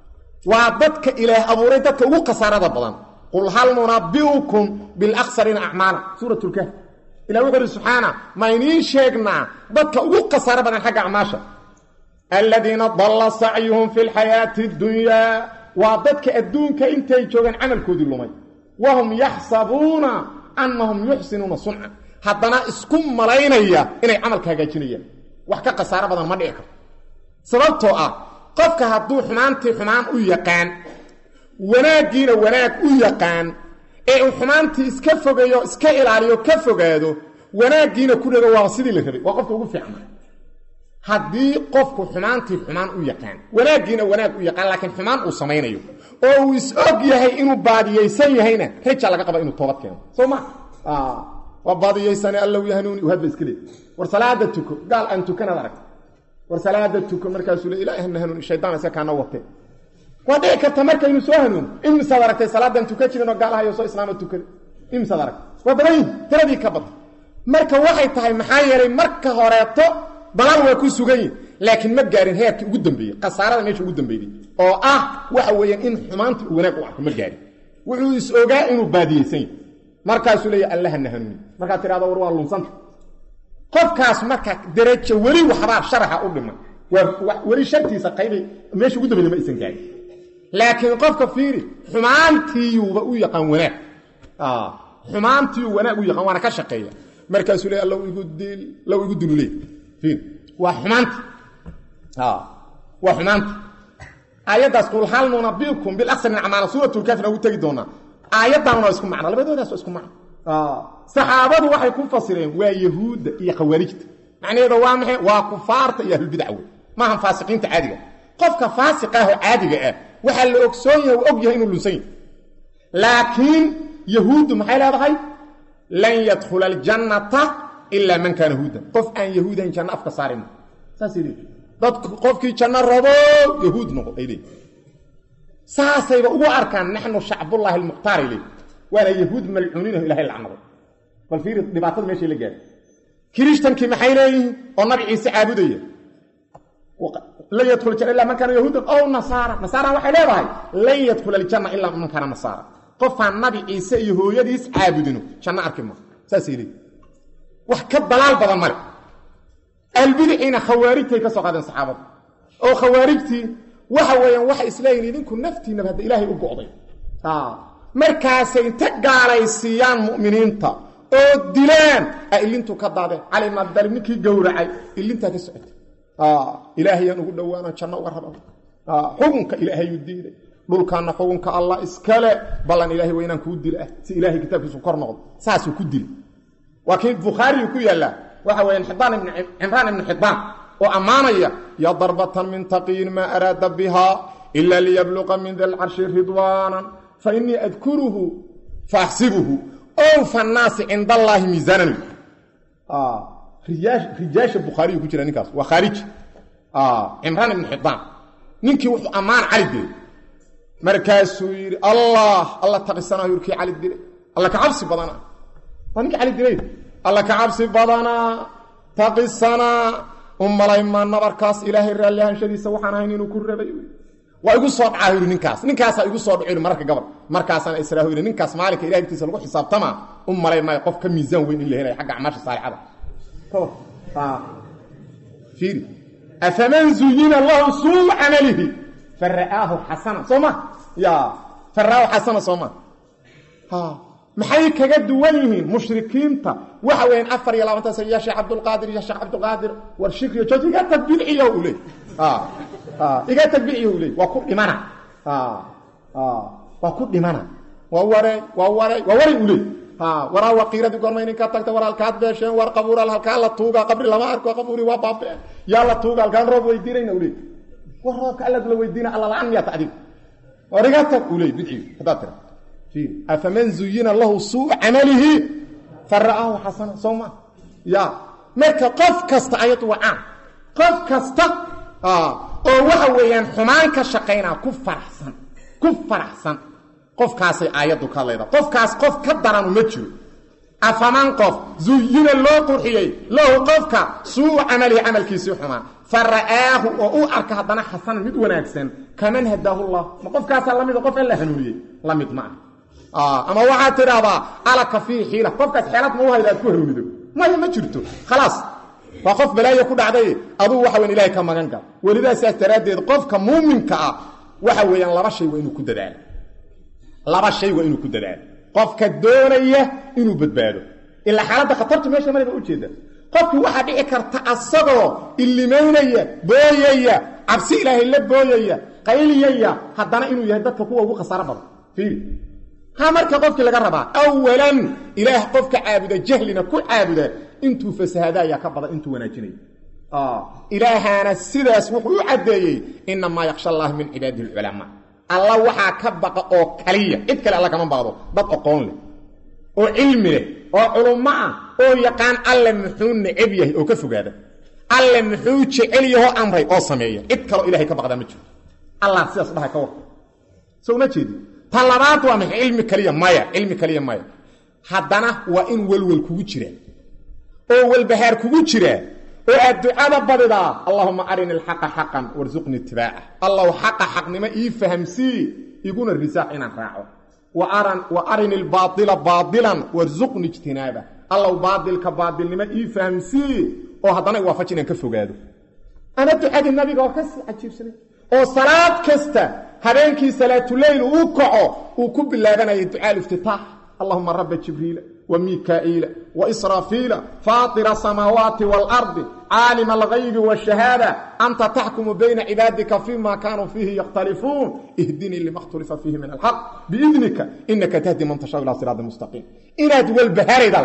وضدك إله أبوري ضدك ugu qasaarada badan qul hal nunabbiukum bil akhsarin a'mal suratul kahf ila wuxuu subhana ma inii sheegna dadka ugu qasaara badan xaga amaasha alladina dalla sa'yuhum fil hayati dunya wa dadka adduunka intay joogan amalkoodi lumay wahum yahsabuna annahum yuxsinuuna sunca haddana isku malaynaya inay camalka hagaajinayaan wax ka khasaaro badan ma dhici karto sababtoo ah qofka hadduu xumaantii xumaan u yaqaan wanaaggiina wanaag u yaqaan ee uu xumaantii iska fogeeyo iska ilaaliyo ka fogaado wanaaggiina ku dhago waa sidii la rabay waa qofka ugu fiican haddii qofku xumaantii xumaan u yaqaan wanaaggiina wanaag u yaqaan laakiin xumaan uu samaynayo oo uu is og yahay inuu baadiyeysan yahayna raja laga qaba inuu toobad keeno soo ma ah waa baadiyeysan allow yahnuuni u hadba iska leey war salaada tuko gaal aan tukanaad arag war salaada tuko markaasuu la ilaahay hanuuni shaydaan iska kaana wate waa dhici karta markaynu soo hanuun imisa aragtay salaadan tuka jirin oo gaalahayo soo islaama tukaday imisa arag waa badan tiradii ka bad marka waxay tahay maxaa yeelay marka horeeto balal way ku sugan yihiin laakiin ma gaarin heerkii ugu dambeeyay qasaarada meesha ugu dambeeyay oo ah waxa weeyaan in xumaanta uu wanaag u arko ma gaarin wuxuu is ogaa inuu baadiyeysan yahay markaasuu leeyahay allah na hanuuni marka tiraado war waa lunsanta qofkaas marka darajo wali waxba sharaxa u dhiman waa wali shartiisa qaybi meesha ugu dambeeyay ma isan gaarin laakiin qofka fiiri xumaantiiuba u yaqaan wanaag ah xumaantii wanaag u yaqaan waana ka shaqeeya markaasuu leeyahay allah igu dil law igu dululay fiir waa xumaanti ah waa xumaanti ayadaas qul hal nunabbiukum bil ahsani a'mal suratul kafir ugu tagi doona ayadan waa isku macna labadoodaas waa isku macna ah saxaabadu waxay ku fasireen waa yahuud iyo khawaarijta macnaheedu waa maxay waa kufaarta iyo ahlul bid'ah ma han faasiqiinta caadiga qofka faasiqa ah caadiga ah waxa la ogsoon yahay og yahay inuu lunsan laakiin yahuud maxay leedahay lan yadkhul al jannata illa man kana yahuudan qof aan yahuudan janna afka saarin saasii dad qofkii janna rabo yahuud noqo ayday saasayba ugu arkaan nahnu shacbullahi almuqtar ilay wala yahuud mal'uunina ilaahay la'nado bal fiir dhibaatada meesha la gaar kirishtankii maxay leeyihiin oo nabi ciise caabudaya la yadkhul janna illa man kana yahuudan aw nasara nasara waxay leedahay lan yadkhul al janna illa man kana nasara qofaan nabi ciise iyo hooyadiis caabudino janna arkimo saasii wax ka dalaal badan male albidciina khawaarijtay ka soo qaadeen saxaabada oo khawaarijtii waxa weeyaan waxa islaayeen idinku naftiina hada ilaahay u go'day ah markaas inta gaalaysiiyaan mu'miniinta oo dilaan ay ilintu ka daadeen cali ma dalibkii gowracay ilinta ka socotay ah ilaahay aan ugu dhawaana janno uga rabo ah xukunka ilaahay u diiday dhulkaana xukunka allah iskale balan ilaahay weynaan ku dilaa si ilaahay kitaabkiisu kor noqdo saas uu ku dilay وكيف بخاري يقول وهو حبان بن عمران بن حبان وأمانية يا ضربة من تقين ما أراد بها إلا ليبلغ من ذي العرش رضوانا فإني أذكره فأحسبه أوفى الناس عند الله ميزانا آه رجاش رجاش البخاري يقول نكاس وخارج آه عمران بن حبان ننكي وحو أمان على الدين مركز سوير الله الله تقسنا يركي على الدين الله كعبسي بدنا فانك على الدين الله كعبسي بدنا تقسنا أم الله إما نبركاس إلهي الراليان شدي سوحنا هينين وكل ربي ويقول صوت عاهر ننكاس ننكاس يقول صوت عير مركة قبر مركاس أنا إسرائيل ننكاس مالك إلهي بتسألوه حساب تمام أم الله إما يقف كم ميزان وين اللي هنا حق عماش صالح هذا ها فيل أفمن زين الله سوء عمله فرآه حسنا صوما يا فرآه حسنا صوما ها maxay kaga duwan yihiin mushrikiinta waxa weyn afar iyo labaatan sano Sheikh Abdul Qadir ya Sheikh Abdul Qadir war shirki jojiga tadbiiciyo u leey ha ha iga tadbiiciyo u leey waa ku dhimana ha ha waa ku dhimana waa ware waa ware waa ware u leey ha wara waqiiradu gormaynin ka tagta waral kaad beesheen war qabuural halka la tuuga qabri lama arko qaburi waa baabe ya la tuuga halkan roob weydiinayna u leey war roobka alla la weydiina alla la amiya taadib warigata u leey bidci hada tira أفمن زين الله سوء عمله فرآه حسنا صوما يا مركا قف كست آيات وعام قف كست آه أو وحويان حمان كشقينا كفر حسن كفر حسن قف كاسي آيات وكالله قف كاس قف كدران ومجر أفمن قف زين الله قرحيي له قفك سوء عمله عمل كيسي حمان فرآه أو أركه دنا حسنا مدوناكسن كمن هداه الله ما قف كاس الله ميد قف إلا هنوية لم يطمع آه أما وعاد ترى على كفي حيلة قفك حيلات مو هيدا تكون مدو ما هي ما جرتو خلاص وقف بلا يكون عدي أبو وحوين إلهي كما كانك ولذا سيستراد قفك مؤمن كا وحوين لا شيء وإنه كددال لا شيء وإنه كددال qofka doonaya inuu badbaado ila xaaladda khatartu meesha marayba u jeeda qofkii waxa dhici karta asagoo ilimeynaya booyaya cabsi ilaahay la booyaya qayliyaya haddana inuu yahay dadka kuwa ugu khasaaro badan fiiri ha marka qofkii laga rabaa awalan ilaah qofka caabuda jahlina ku caabuda intuu fasahaadaya ka badan intuu wanaajinay ah ilaahana sidaas wuxuu u cadeeyay inna ma yakhsha Allah min ibadihi ulama Allah waxa ka baqa oo kaliya cid kale Allah kama baaqdo dad aqoon leh oo cilmi leh oo culummo ah oo yaqaan alle muxuu neceb yahay oo ka fogaada alle muxuu jecel yahay oo amray oo sameeya cid kale ilaahay ka baqda ma jiro Allah sidaas dhahay ka war soo na jeedi talabaad waa maxay cilmi kaliya maya cilmi kaliya maya haddana waa in walwal kugu jira oo walbahaar kugu jira oo adduucada badida Allahumma arini al-haqa haqqan warzuqni ittibaa'a Allah haqa haqqnima ii fahamsi iguna risaaq inaan raaco wa aran wa arini al-baatila baatilan warzuqni ijtinaaba Allah baatilka baatilnima ii fahamsi oo haddana waafajin ka fogaado ana ducada nabiga oo ka ajiibsanay oo salaad kasta habeenkii salaatul layl uu kaco uu ku bilaabanayay ducaa iftitaah Allahumma rabb jibril wa mikaa'il wa israfil fatir as-samawati wal ardi alim al-ghayb wash-shahada anta tahkumu bayna ibadika fima kanu fihi yakhtalifun ihdini lima ikhtalafa fihi min al-haqq bi'idnika innaka tahdi man tashaa ila siratin mustaqim inaad wal baharida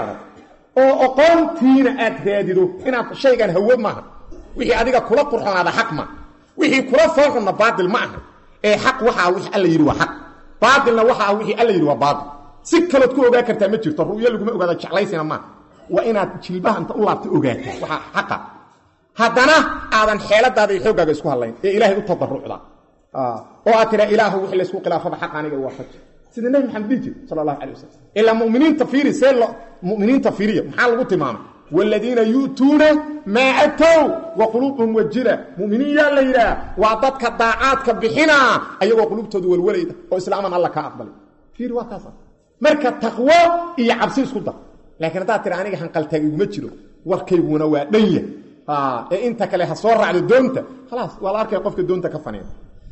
oo aqoontiina aad raadido inaad shaygan hawo maaha wixii adiga kula qurxonaada xaq ma wixii kula fooxna baadil ma aha ee xaq waxa wixii alla yiri waa xaq baadilna waxa wixii alla yiri waa baadil si kale ku ogaa kartaa ma jirto ruuyo lagu ma ogaada jeclaysina ma waa inaad jilbaha inta u laabto ogaato waxa xaq hadana aadan xeeladaada iyo xoogaaga isku halayn ee ilaahay u tadarrucda ah oo aad tira ilaahu wixii la isku khilaafada xaq aniga waa xaq sida nabi maxamed sallallahu alayhi wasallam illa mu'miniinta fiiri seel mu'miniinta fiiriya maxaa lagu tilmaamay والذين يؤتون ما أتوا وقلوبهم وجلة مؤمنين يا ليلى وعطتك الضاعات بحنا أيها قلوبته والوليدة وإسلاما الله كأقبل في رواقصة مركة تقوى هي عبسي سلطة لكن أنت ترى عنك حنقلتك يمجلوا وكيبون وادية آه إيه أنت كليها صور على الدونتة خلاص والله أركي يقفك الدونتة كفانين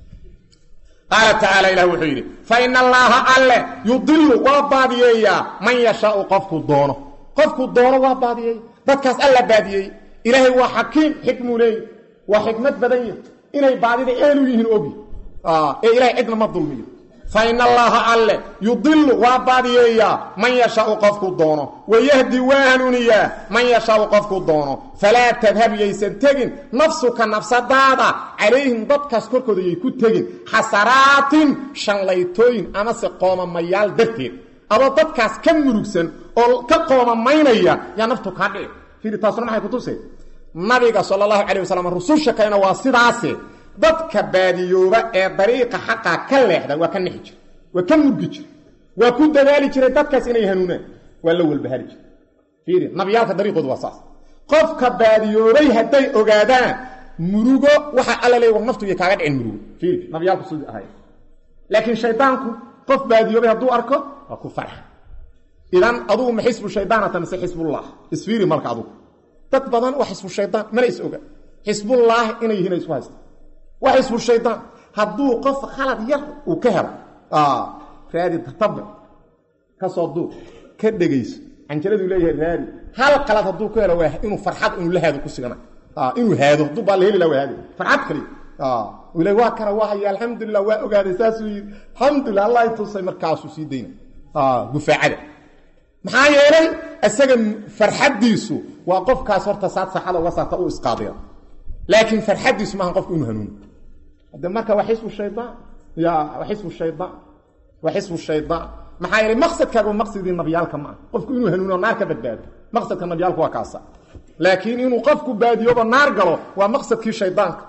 قال تعالى إله وحيري فإن الله ألا يضل وبادية من يشاء قفك الدونه قفك الدونه وبادية dadkaas alla baadiyay ilaahay waa xakiim xikmu leey waa xikmad badanya inay baadida eelu yihiin ogi ah ee ilaahay cidna ma dulmiyo fa inna allaha alla yudillu wa baadiya man yasha qafku doono wa yahdi wa hanuniya man yasha qafku doono fala tadhhab yaysan tagin nafsuka nafsadaada alayhim dadkaas korkooda ay ku tagin hasaraatin shanlaytooyin ama se qooma mayaal darteed aba dadkaas ka murugsan oo ka qoomamaynaya ya naftu ka dhig fiiri taasna maxay ku tusay nabiga sallallahu alayhi wasallam rususha kayna waa sidaas dadka baadiyooba ee dariiqa xaqa ka leexda waa ka nixij waa ka murgij waa ku dadaali jiray dadkaas inay hanuunaan waa la walbahari jiray fiiri nabiyaalka dariiqoodu waa saas qofka baadiyoobay haday ogaadaan murugo waxa alla leeyahay naftu iyo kaaga dhicin murugo fiiri nabiyaalku soo ahay laakiin shaytaanku qof baadiyoobay haduu arko waa ku farx idan aduu ma xisbu shaydaanatan si xisbullah isfiiri marka aduu dad badan wax xisbu shaydaan ma is oga xisbullah inay yihiin isku haysta wax xisbu shaydaan haduu qof khalad yar uu ka helo ah raadi tatab ka soo duu ka dhageyso anjaladu leeyahay raadi hal qalad haduu ka helo waa inuu farxad inuu la haado ku sigana ah inuu haado duu baa leeli la waadi farxad kali ah wala waa kara waa ya alxamdulillah waa ogaaday saasu alxamdulillah allah tusay markaas uu sii deeyay ah gufaacada maxaa yeelay asaga farxadiisu waa qofkaas horta saad saxada uga saarta uu isqaadiyo laakiin farxadiisu ma qofku inuu hanuun hada marka waa xisbu shaydaan ya waa xisbu shaydaan waa xisbu shaydaan maxaa yeelay maqsadkaagu maqsadii nabiyalka ma qofku inuu hanuuno naar ka badbaado maqsadka nabiyalku waa kaasa laakiin inuu qofku baadiyoba naar galo waa maqsadkii shaydaanka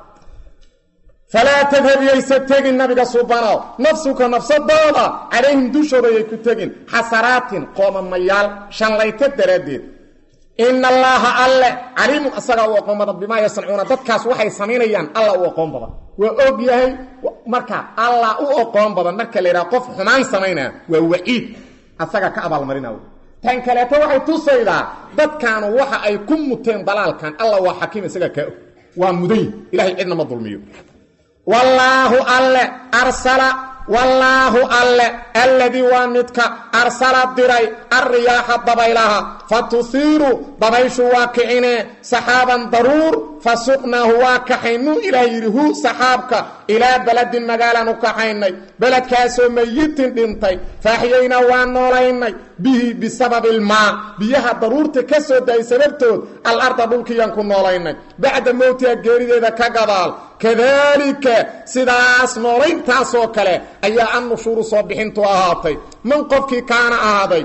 فلا تذهب يستغن النبي سبحانه نفسك نفس الدولة عليهم دوشوا يكتغن حسرات قوم ميال شنليت دراديد إن الله ألا عليم أسرع وقوم بما يصنعون تدكاس وحي سمينيان الله وقوم بضا وأبيه مركا الله وقوم بضا مركا ليرا قف حمان سمينا ووعيد أسرع كأبا المرينة تنكاليته وحي تصيدا تدكانوا وحا أي كمتين ضلال كان الله وحكيم أسرع كأو ومدين إلهي إذن ما ظلميو والله الله أرسل wallaahu alle alladii waa midka arsala diray alriyaaxa dabaylaha fatuhiiru dabayshu waa kicinee saxaaban daruur fasuqnaahu waa kaxaynuu ilaah yidhi hu saxaabka ilaa beledin magaalaan u kaxaynay beledkaasoo mayitin dhintay faaxyaynaa waa noolaynay bihi bisababi ilmaa biyaha daruurta ka soo daay sababtood alarda dhulkiyaan ku noolaynay bacda mowtiha geerideeda ka gadaal kadaalika sidaas noolayntaasoo kale ayaa annushuuru soo bixintu ahaatay man qofkii kaana ahaaday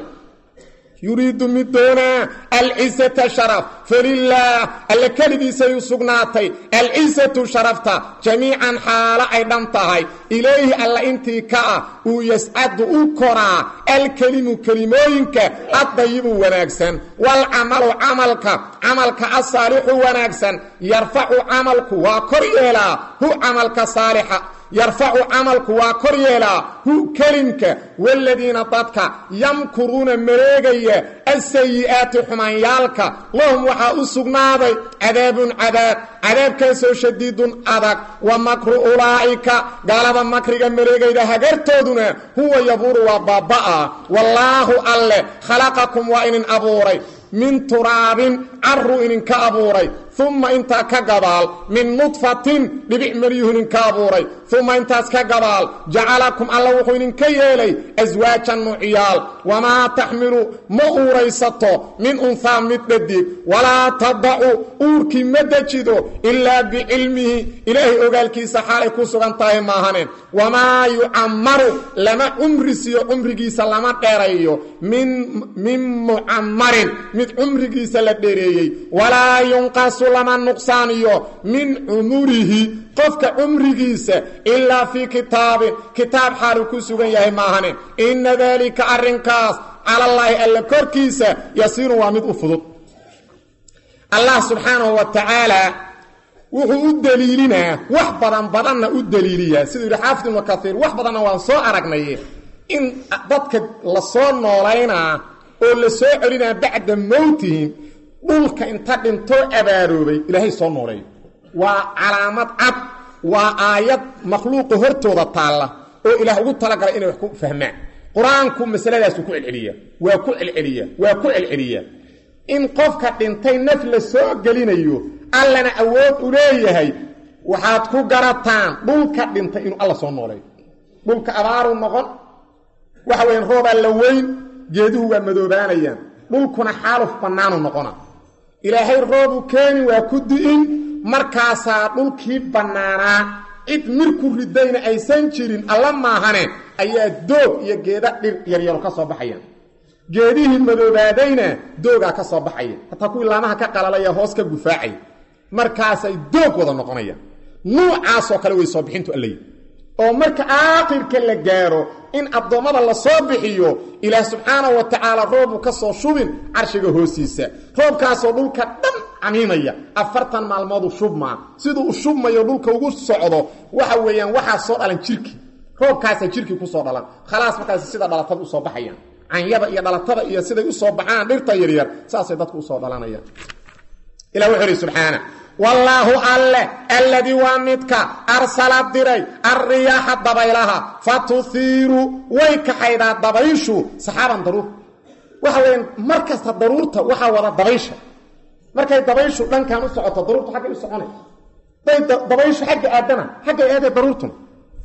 yuriidu mid doonaa alcisata sharaf falilaah alle keligiisay u sugnaatay alcisatu sharafta jamiican xaalo ay dhan tahay ilayhi alla intii ka ah uu yascadu u koraa alkelimu kelimooyinka addayibu wanaagsan walcamalu camalka camalka asaalixu wanaagsan yarfacu camalku waa kor yeelaa hu camalka saalixa yarfacu camalku waa kor yeelaa hu kelimka waladiina dadka yamkuruuna mareegaya asayi'aati xumaanyaalka lahum waxaa u sugnaaday cadaabun cadaab cadaabkaasoo shadiidun adag wa makru ulaa'ika gaalada makriga mareegayda hagartooduna huwa yabuuru waa baabba'a wallaahu alle khalaqakum waa inin abuuray min turaabin carru ininka abuuray uma intaa ka gadaal min nudfatin dhibic maryuhu idinka abuuray uma intaas ka gadaal jacalakum alla wuxuu idinka yeelay aswaajan nuuciyaal wamaa taxmilu ma uuraysato min unhaa mid dhadig walaa tadacu uurkii ma dejido ilaa bicilmihi ilaahay ogaalkiisa xaalay ku sugan tahay maahaneen wamaa yucammaru lama cumri siiyo cumrigiisa lama dheerayo min min mucammarin mid cumrigiisa la dheereeyey walaa yunqasu lama nuqsaaniyo min cumurihi qofka cumrigiisa ilaa fii kitaabin kitaab xaaluu ku sugan yahay maahane inna daalika arrinkaas calallaahi alla korkiisa yasiirun waa mid u fudud allah subxaanahu wa tacaala wuxuu u daliilinaa wax badan badanna u daliiliyaa siduu yidhi xaafid ibnu kaiir wax badanna waan soo aragnaye in dadka la soo noolaynaa oo la soo celinaa bacda mowtihim dhulka inta dhintoo abaaroobay ilaahay soo nooleeyo waa calaamad cad waa aayad makhluuqa hortooda taalla oo ilaah ugu talagalay inay wax ku fahmaan qur-aanku masaladaas ku celceliya waa ku celceliya waa ku celceliya in qofka dhintay naf la soo gelinayo allana awood u leeyahay waxaad ku garataan dhulka dhintay inuu alla soo nooleeyo dhulka abaaru noqon waxa weyn roobaa la weyn geeduhu waa madoobaanayaan dhulkuna xaaluf bannaanu noqona ilaahay roobu keeni waa ku di'in markaasaa dhulkii bannaanaa cid mirku ridayna aysan jirin alla maahane ayaa doog iyo geeda dhir yaryaro ka soo baxayaan geedihii madoobaadayna doogaa ka soo baxaya hataa kuwii laamaha ka qalalaya hoos ka gufaacay markaasay doog wada noqonayaan nuucaasoo kale way soo bixintu allay oo marka aakhirka la gaaro in addoommada la soo bixiyo ilaah subxaanahu wa tacaala roobu ka soo shubin carshiga hoostiisa roobkaasoo dhulka dhan camiimaya afartan maalmood u shubmaa siduu u shubmayo dhulka ugu socdo waxa weeyaan waxaa soo dhalan jirki roobkaasa jirki ku soo dhalan khalaas markaas sida dhalatada u soo baxayaan canyada iyo dhalatada iyo siday u soo baxaan dhirta yaryar saasay dadku u soo dhalanayaan ilaah wuxuu yidhi subxaana wallaahu alle alladii waa midka arsala diray alriyaaxa dabaylaha fatuhiiru way kaxaydaa dabayshu saxaaban daruur waxa weeyaan mar kasta daruurta waxaa wada dabaysha markay dabayshu dhankan u socoto daruurtu xaggay u soconay day dabayshu xagga aadana xaggay aaday daruurtuna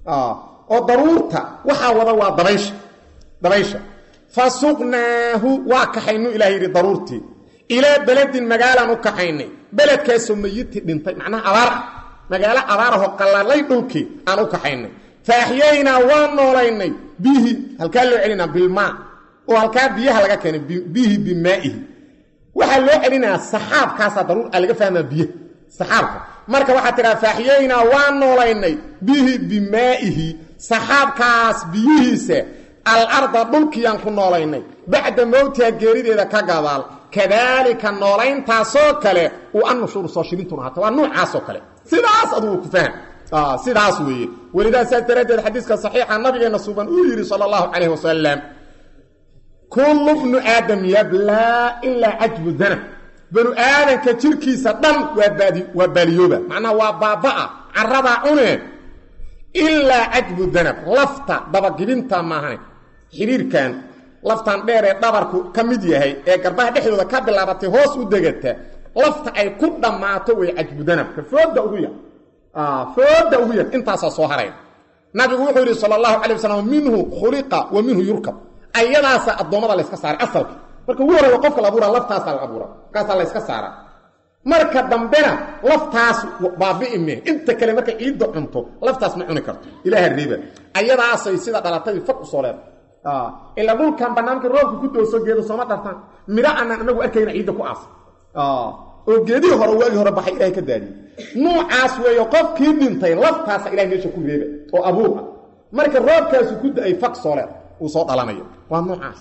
oo daruurta waxaa wada waa dabaysha dabaysha fasuqnaahu waa kaxaynu ilaah yidhi daruurtii ilaa beledin magaalaan u kaxaynay beledkaasoo mayiti dhintay macnaha abaar ah magaalo abaarahoo qallalay dhulkii aan u kaxaynay faaxyaynaa waan noolaynay bihi halkaa loo celinaa bilmaa oo halkaa biyaha laga keenay bihi bimaa'ihi waxaa loo celinaa saxaabkaasaa daruur a laga fahmaa biyaha saxaabka marka waxaa tidhaha faaxyaynaa waan noolaynay bihi bimaa'ihi saxaabkaas biyihiisa alarda dhulkiyaan ku noolaynay bacda mowtiha geerideeda ka gadaal kadaalika noolayntaasoo kale uu annushuuru soo shibintuna hata waa nuucaasoo kale sidaas adugu ku faham sidaas weeye welidaa saas daraaddeed xadiiska saxiixa nabigeena suuban uu yidhi sala allahu calayhi wasalam kullu bnu aadam yablaa ilaa cajbu dana banu aadanka jirkiisa dhan waa baadi waa baaliyooba macnaha waa baaba'a carradaa cune ilaa cajbu danab lafta dabagibinta maahan xiriirkan laftan dheer ee dhabarku ka mid yahay ee garbaha dhexdooda ka bilaabatay hoos u degata lafta ay ku dhammaato way cajbu danabka fooda ugu yar ah fooda ugu yar intaas soo haray nabigu wuxuu yiri sallallahu alayhi wasallam minhu khuliqa wa minhu yurkab ayadaas adoomada la iska saaray asalka marka ugu horeeyo qofka la abuura laftaas la abuura kaas la iska saaray marka dambena laftaas baabi'ime inta kale marka ciid cunto laftaas ma cuni karto ilaahay riba ayadaas ay sida dhalatay faq soo leed ah ila dhulkan banaanka roobku ku dooso geedo soo ma dhartan mira aan anagu arkayna ciid ku aas ah oo geedii hore waagi hore baxay ilaahay ka daadiyay noocaas weeyo qofkii dhintay laftaas ilaahay meesha ku reebay oo abuur marka roobkaas ku daay faq soo leed uu soo dhalanayo waa noocaas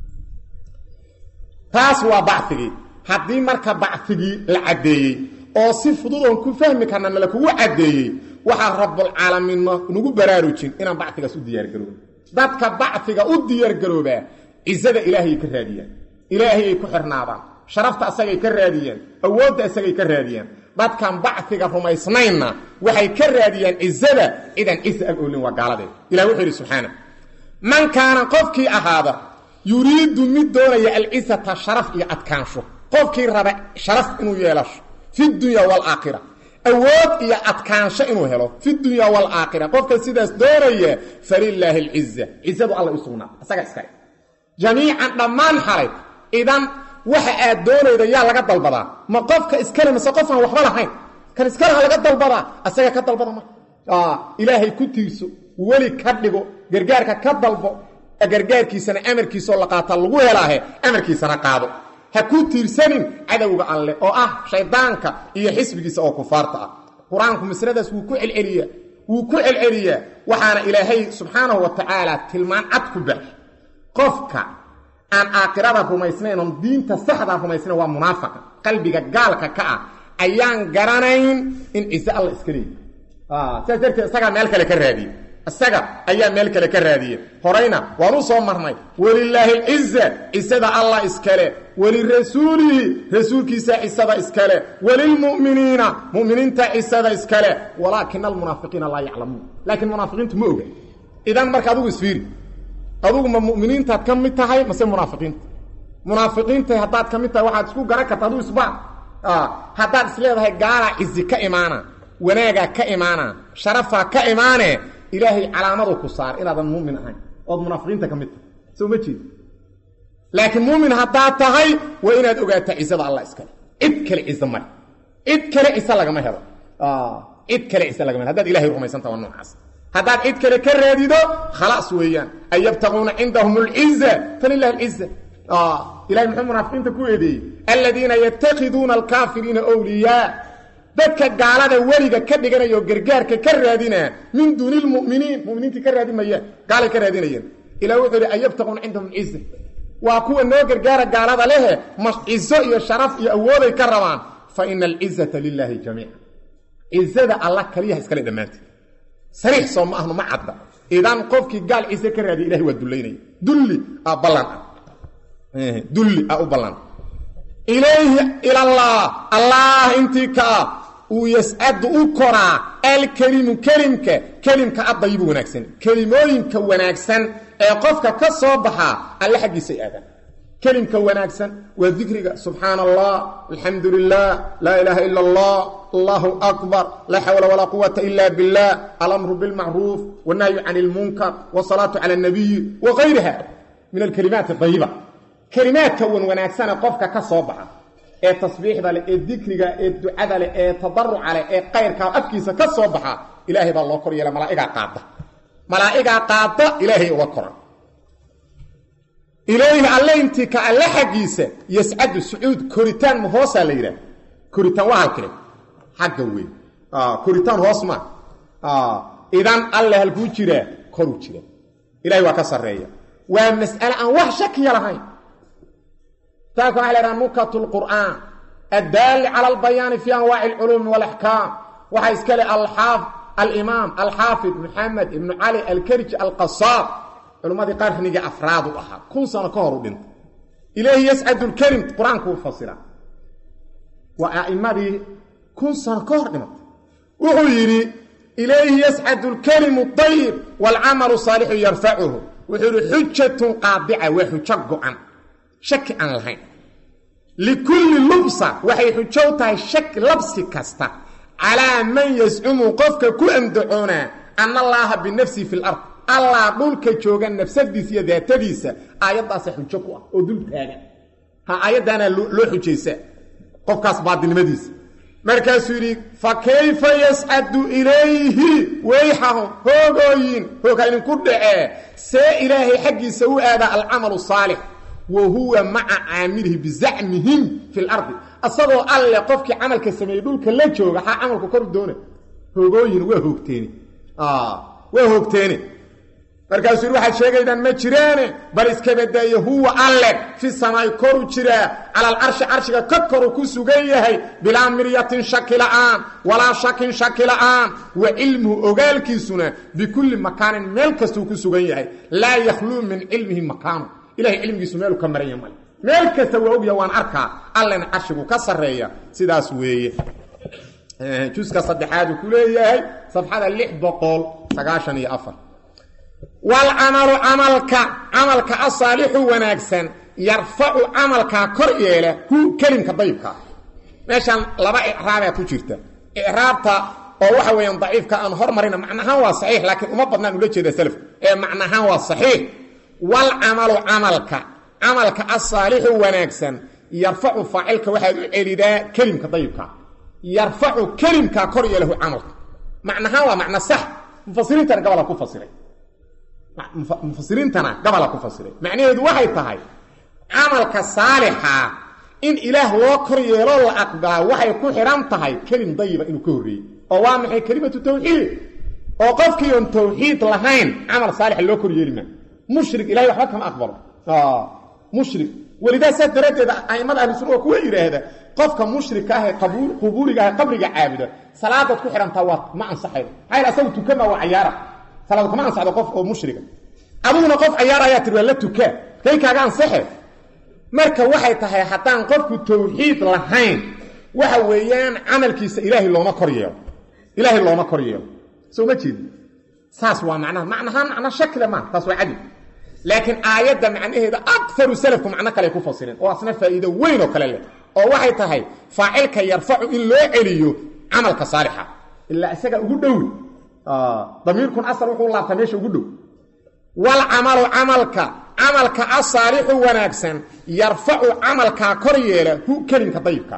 taas waa bacfigi haddii marka bacfigii la cadeeyey oo si fudud oo ku fahmi karna la kugu cadeeyey waxa rabbul caalamiin nagu baraarujin inaan bacfigaas u diyaar garoobo dadka bacfiga u diyaar garooba izada ilaahay ka raadiyaan ilaahay ku xirnaadaan sharafta asagay ka raadiyaan awoodda asagay ka raadiyaan dadkan bacfiga rumaysnayna waxay ka raadiyaan izada idan isa agolin waa gaaladeen ilaahay wuxuu yiri subhanahu man kaana qofkii ahaada yuriidu mid doonaya al-isata sharaf iyo adkaansho qofkii raba sharaf inuu yeelasho fi dunya wal aakhirah awood iyo adkaansho inuu helo fi dunya wal aakhirah qofka sidaas doonaya falillahi al-izza izzadu allah isuna asaga iska jamii'an dhamaan xalay idan waxa aad doonayda yaa laga dalbadaa ma qofka iskale ma qofan waxba lahayn kan iskale laga dalbadaa asaga ka dalbada ma ah ilaahay ku tiirso wali ka dhigo gargaarka ka dalbo gargaarkiisana amarkiisa la qaata lagu helaahe amarkiisana qaado ha ku tiirsanin cadawga alle oo ah shaydaanka iyo xisbigiisa oo kufaarta ah quraanku misradaas wuu ku celceliya wuu ku celceliya waxaana ilaahay subhanahu wa ta'ala tilmaan cad ku baax qofka aan aakhirada rumaysnayn oo diinta saxda rumaysnayn waa munaafiq qalbiga gaalka ka ah ayaan garanayn in isa alla iska leeyahay ah saartay isaga meel kale ka raadiyo isaga ayaa meel kale ka raadiye horeyna waanu soo marnay walillahi al-izza isada allah iskale wali rasuulihi rasuulkiisa isada iskale walil mu'minina mu'mininta isada iskale walakin al munafiqina la ya'lamun laakin munafiqintu ma oga idan marka adigu isfiiri adigu ma mu'mininta kamid tahay ma se munafiqinta munafiqinta hadaad kamid tahay waxaad isku garan kartaa adigu isbaa ah hadaad isleedahay gaala izzi ka imaana wanaaga ka imaana sharafa ka imaane ilaahay calaamadu ku saar inaadan muumin ahayn oo munaafiqiinta kamid tahay soo ma jeed laakiin muumin hadaa tahay waa inaad ogaataa isada Allah iskale cid kale isa mar cid kale isa laga ma helo ah cid kale isa laga ma hadaad ilaahay rumaysanta waa noocaas hadaad cid kale ka raadido khalaas weeyaan ayabtaquna indahumul izza falillahi al-izza ah ilaahay muxuu munaafiqiinta ku eedeeyay alladina yattakhiduna al-kafirina awliya dadka gaalada wariga ka dhiganayo gargaarka ka raadina min dunil mu'miniin mu'miniinti ka raadinaya gaalay ka raadinayeen ilaa wuxuu yiri ayabtaqun indahum izza waa kuwa noo gargaara gaalada leh ma izzo iyo sharaf iyo awood ay ka rabaan fa inal izzata lillahi jamii'a izzada allah kaliya iskale dhamaantay sariix soo ma ahno ma cadda idan qofkii gaal izza ka raadi ilaahi waa duleynay dulli abalan eh dulli a ubalan ilayhi ila allah allah intika ويسعد أكرا الكلم كلمك كلمك الضيب ونكسن كلموينك ونكسن قفك كالصبحة الله حق سيئة كلمك ونكسن وذكرك سبحان الله الحمد لله لا إله إلا الله الله أكبر لا حول ولا قوة إلا بالله الأمر بالمعروف والنهي عن المنكر والصلاة على النبي وغيرها من الكلمات الطيبة كلمات كون ونكسن قفك كالصبحة ee tasbiixda leh ee dhikriga ee ducada leh ee tadarruca leh ee qeyrka afkiisa ka soo baxa ilaahay baa loo koryeelay malaa'iga qaada malaa'iga qaada ilaahay uga koran ilaahay allayntika alla xaqiisa yas'adu su'ud koritaan hoosa la yiraahdo koritaan waa halkee xagga weyn ah koritaan hoos ma ah idan allah hal ku jira koru jira ilaahay waa ka sareeya waa mas'ala aan wax shaki lahayn تاكو على نكت القرآن الدال على البيان في أنواع العلوم والأحكام وحيسكالي الحافظ الإمام الحافظ محمد بن علي الكرج القصاب علماء دي قارف نيجي أفراد وأحد كل سنة كهرو بنت إليه يسعد الكلم القرآن كو فصيرا وأئمة دي كل سنة كهرو بنت وغيري ilayhi yas'adu al-kalimu at-tayyib wal-'amalu as-salihu yarfa'uhu wuxuu hujjatun qaadi'a wa hujjat go'an shaki aan lahayn likulli lubsa waxay hujjow tahay shak labsi kasta ala man yas'umu qofka ku amduuna anna allaha bi nafsi fil ard allah dhulka jooga nafsadiisa iyo daatadiisa aayadaas hujjo ku ah oo dul taagan ha aayadana loo xujaysa qofkaas baadilnimadiisa markaasuu yiri fa kayfa yas'adu ilayhi wayhahu hogooyin hogayn ku dhacee see ilaahay xaqiisa u aada al-amalu salih wa huwa ma'a aamilihi bi za'mihim fil ardi asagoo alle qofkii amalka sameeyay dhulka la jooga ha amalku kor doona hogooyin waa hoogteeni ah waa hoogteeni markaasuu waxa sheegaydan ma jireene bal iska badaayo huwa alle fi samay koru jira ala al-arsh arshiga ka koru ku sugan yahay bila miryatin shakilaan wala shakin shakilaan wa ilmu ogaalkiisuna bi kulli makanin meel kastu ku sugan yahay la yakhlu min ilmihi makan ilahi ilmigiisu meel ka maran yahay meel kasta waa ogya waan arkaa allana arshigu ka sareeya sidaas weeye ee juska saddexaad ku leeyahay safxada lix boqol sagaashan iyo afar والعمل عملك عملك الصالح وناكسن يرفع عملك كريله هو كلمه ضيفك ماشان لبا اعراب ku jirta اعرابta oo waxa weeyaan ضعيفka aan hormarina macnaha waa saxiix laakiin uma badnaan ula jeeda salaf ee macnaha waa saxiix wal amalu amalka amalka as-salih wanaagsan yarfa'u fa'ilka waxa uu celidaa kalimka ضعيفka yarfa'u kalimka koriyelahu amalka macnaha waa macna sax mufasiriinta qabala ku fasiray مفسرين تنا قبل كفسره معنيه waxay tahay amalka saalixa in ilaah loo koriyeelo la aqbaa waxay ku xiran tahay kalim dayiba inuu ka horeeyo oo waa maxay kalimatu tawxiid oo qofkii aan tawxiid lahayn amal saalix loo koriyeelma mushrik ilaahay waxa kama aqbalo ah mushrik walida sadaradeeda aymada ahlu sunna ku yiraahda qofka mushrika ah qabuul qabuuliga qabriga caabida salaada ku xirantaa waa ma ansaxay hayl asagu tukama waa ciyaara salaad kuma ansaxdo qof oo mushrika abuna qof ciyaaraya tirwala tuka kay kaaga ansaxay marka waxay tahay hataan qofku tawxiid lahayn waxa weeyaan amalkiisa ilaahi looma koriyo ilaahi looma koriyo soo ma jeed saas waa macna macnaha macna shakla ma taas waa cadi laakiin aayada macnaheeda akthar salafku macna kale ku fasirin oo asna faa'iido weyn oo kale leh oo waxay tahay faa'ilka yarfa'u in loo celiyo amalka saalixa illa isaga ugu dhow آه ضميركم أصل وحول الله تميش وقدو والعمل عملك عملك الصالح وناكسن يرفع عملك كريالة هو كلمة ضيفك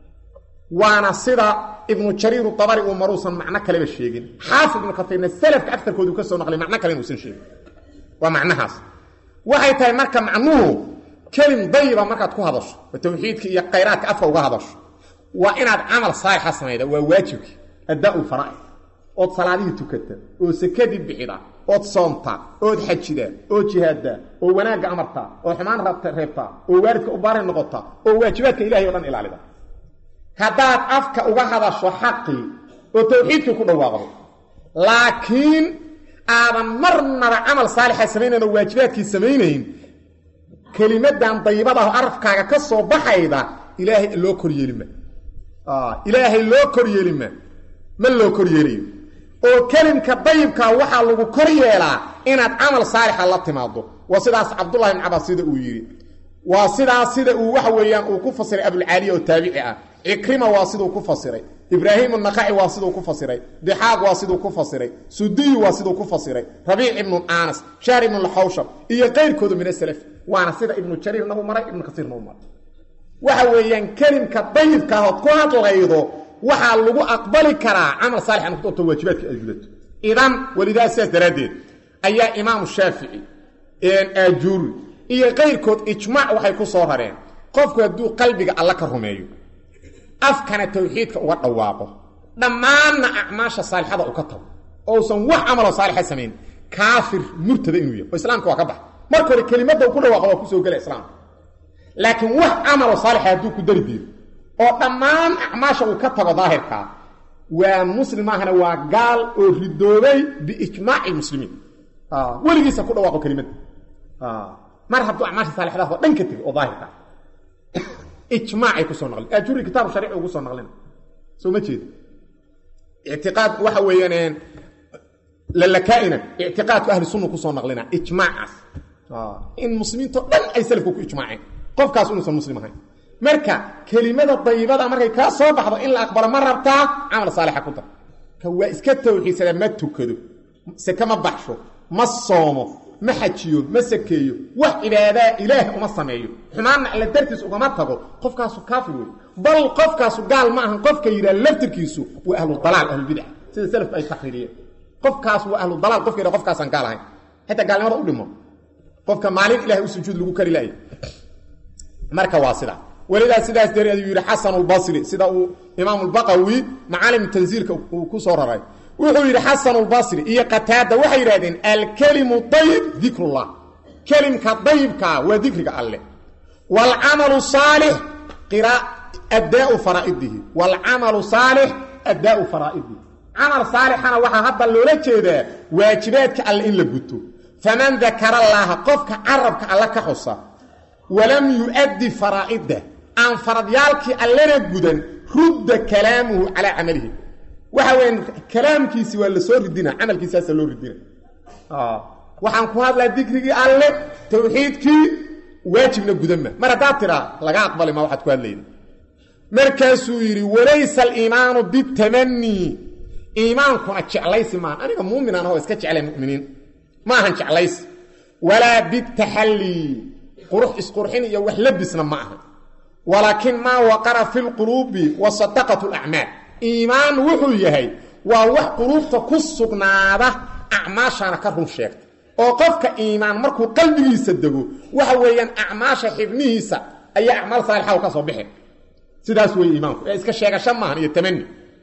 وانا صدا ابن الشرير الطبري ومروسا معنى كلمة الشيقين حافظ ابن كثير السلف كأكثر كودو كسو نقلي معنى كلمة سنشيق ومعنى هاس وحي تاي مركة معنوه كلمة ضيفة مركة تكون هذاش وتوحيدك يقيرات أفا وهذاش وإن عمل صالح سميدا وواجبك الداء الفرائض oo salaadii tukata oo sakadii bixida oo soonta oo xajida oo jihaada oo wanaaga amarta oo xumaan rabta reebta oo waalidka u baaran noqota oo waajibaadka ilaahay oo dhan ilaalida hadaad afka uga hadasho xaqi oo tawxiidka ku dhawaaqdo laakiin aadan marnaba amal saalix sameeyna waajibaadkii sameeynayn kalimadan dayibada oo arafkaaga ka soo baxayda ilaahay loo koryeelima ah ilaahay loo koryeelima ma loo koryeeliyo oo kalimka dayibka waxa lagu koryeelaa inaad amal saalix la timaado waa sidaas Abdullah ibn Abbas sida uu yiri waa sidaas sida uu wax weeyaan uu ku fasiray Abu al-Ali oo taabici ah Ikrima waa sida uu ku fasiray Ibrahim an-Nakhai waa sida uu ku fasiray Dihaq waa sida uu ku fasiray Sudi waa sida uu ku fasiray Rabi' ibn Anas Shari ibn al-Hawshab iyo qeyrkooda min as-salaf waana sida Ibn Jarir nahu maray Ibn Kathir nahu maray waxa weeyaan kalimka dayibka oo ku hadlaydo waxa lagu aqbali karaa amal saalix aan ku tawaajibaadka ajudato idan walidaas daradeed ayaa imaam Shaafici in ajuri iyo qeyrkood ijmaac waxay ku soo hareen qofku haduu qalbiga alla ka rumeeyo afkana tawxiidka uga dhawaaqo dhammaan acmaasha saalixada uu ka tago oo san wax amal saalix sameyn kaafir murtada inuu yahay islaamka waa ka bax marka hore kelimada uu ku dhawaaqo waa ku soo galay islaamka laakiin wax amal saalix haduu ku darbiyo oo dhammaan acmaasha uu ka tago daahirka waa muslimahana waa gaal oo ridoobay bi ijmaa'i muslimiin ah waligiisa ku dhawaaqo kelimada ah mar hadduu acmaasha saalixada oo dhanka tago oo daahirka ijmaaci ku soo naqli ajuri kitaab shariici ugu soo naqlin soo ma jeed اعتقاد waxa weeyaan la kaina اعتقاد ahli sunna ku soo naqlina ijmaac ah in muslimiintu dhan ay salafku ku ijmaaceen qofkaas uu muslim ahay marka kelimada daybada markay ka soo baxdo in la aqbalo ma rabtaa amal saalix ku tar ka waa iska tawxiisada ma tukado se kama baxsho ma soomo ma xajiyo ma sakeeyo wax ibaada ilaah uma sameeyo xumaan la dartiis uga ma tago qofkaas kaafir weey bal qofkaas gaal ma ahan qofka yira laftirkiisu waa ahlu dalaal ahlu bid'ah sida salaf ay taxriiriyeen qofkaas waa ahlu dalaal qofka yira qofkaas aan gaal ahayn hata gaalnimada u dhimo qofka maalin ilaahay u sujuud lagu kari laayay marka waa sida walida sidaas dareed yiri Hasan al-Basri sida uu Imam al-Baqawi maalim tanziilka uu ku soo raray wuxuu yiri Hasan al-Basri iyo Qatada waxay yiraahdeen al-kalimu tayyib dhikrullah kalimka tayyibka waa dhikriga Allah wal amalu salih qira ada'u fara'idihi wal amalu salih ada'u fara'idihi amal salihana waxa hadda loola jeedaa waajibaadka Allah in la guto faman dhakara Allah qofka arabka Allah ka xusa walam yuaddi fara'idah an faradyalki allana gudan rudda kalaamuhu ala amalihi waxa weyn kalaamkiisi waa la soo ridina amalkiisa loo ridina ah waxaan ku hadlaa dikrigi alle tawxiidkii waajibna gudanma mar hadaa tira laga aqbali ma waxaad ku hadlayday markaasuu yiri walaysa al-iimaanu bitamanni iimaankuna jeclaysi ma aniga muuminaan oo iska jeclay muuminiin ma ahan jeclaysi wala bitahalli qurux isqurxin iyo wax labisna ma aha walakin ma waqara fil qulubi wa sadaqatu al-a'mal iimaan wuxuu yahay waa wax qulubta ku sugnaada acmaashana ka run sheegta oo qofka iimaan markuu qalbigiisa dago waxa weeyaan acmaasha xibnihiisa ayaa acmaal saalix ah ka soo bixin sidaas way iimaanku ee iska sheegasho ma ahan iyo tamanni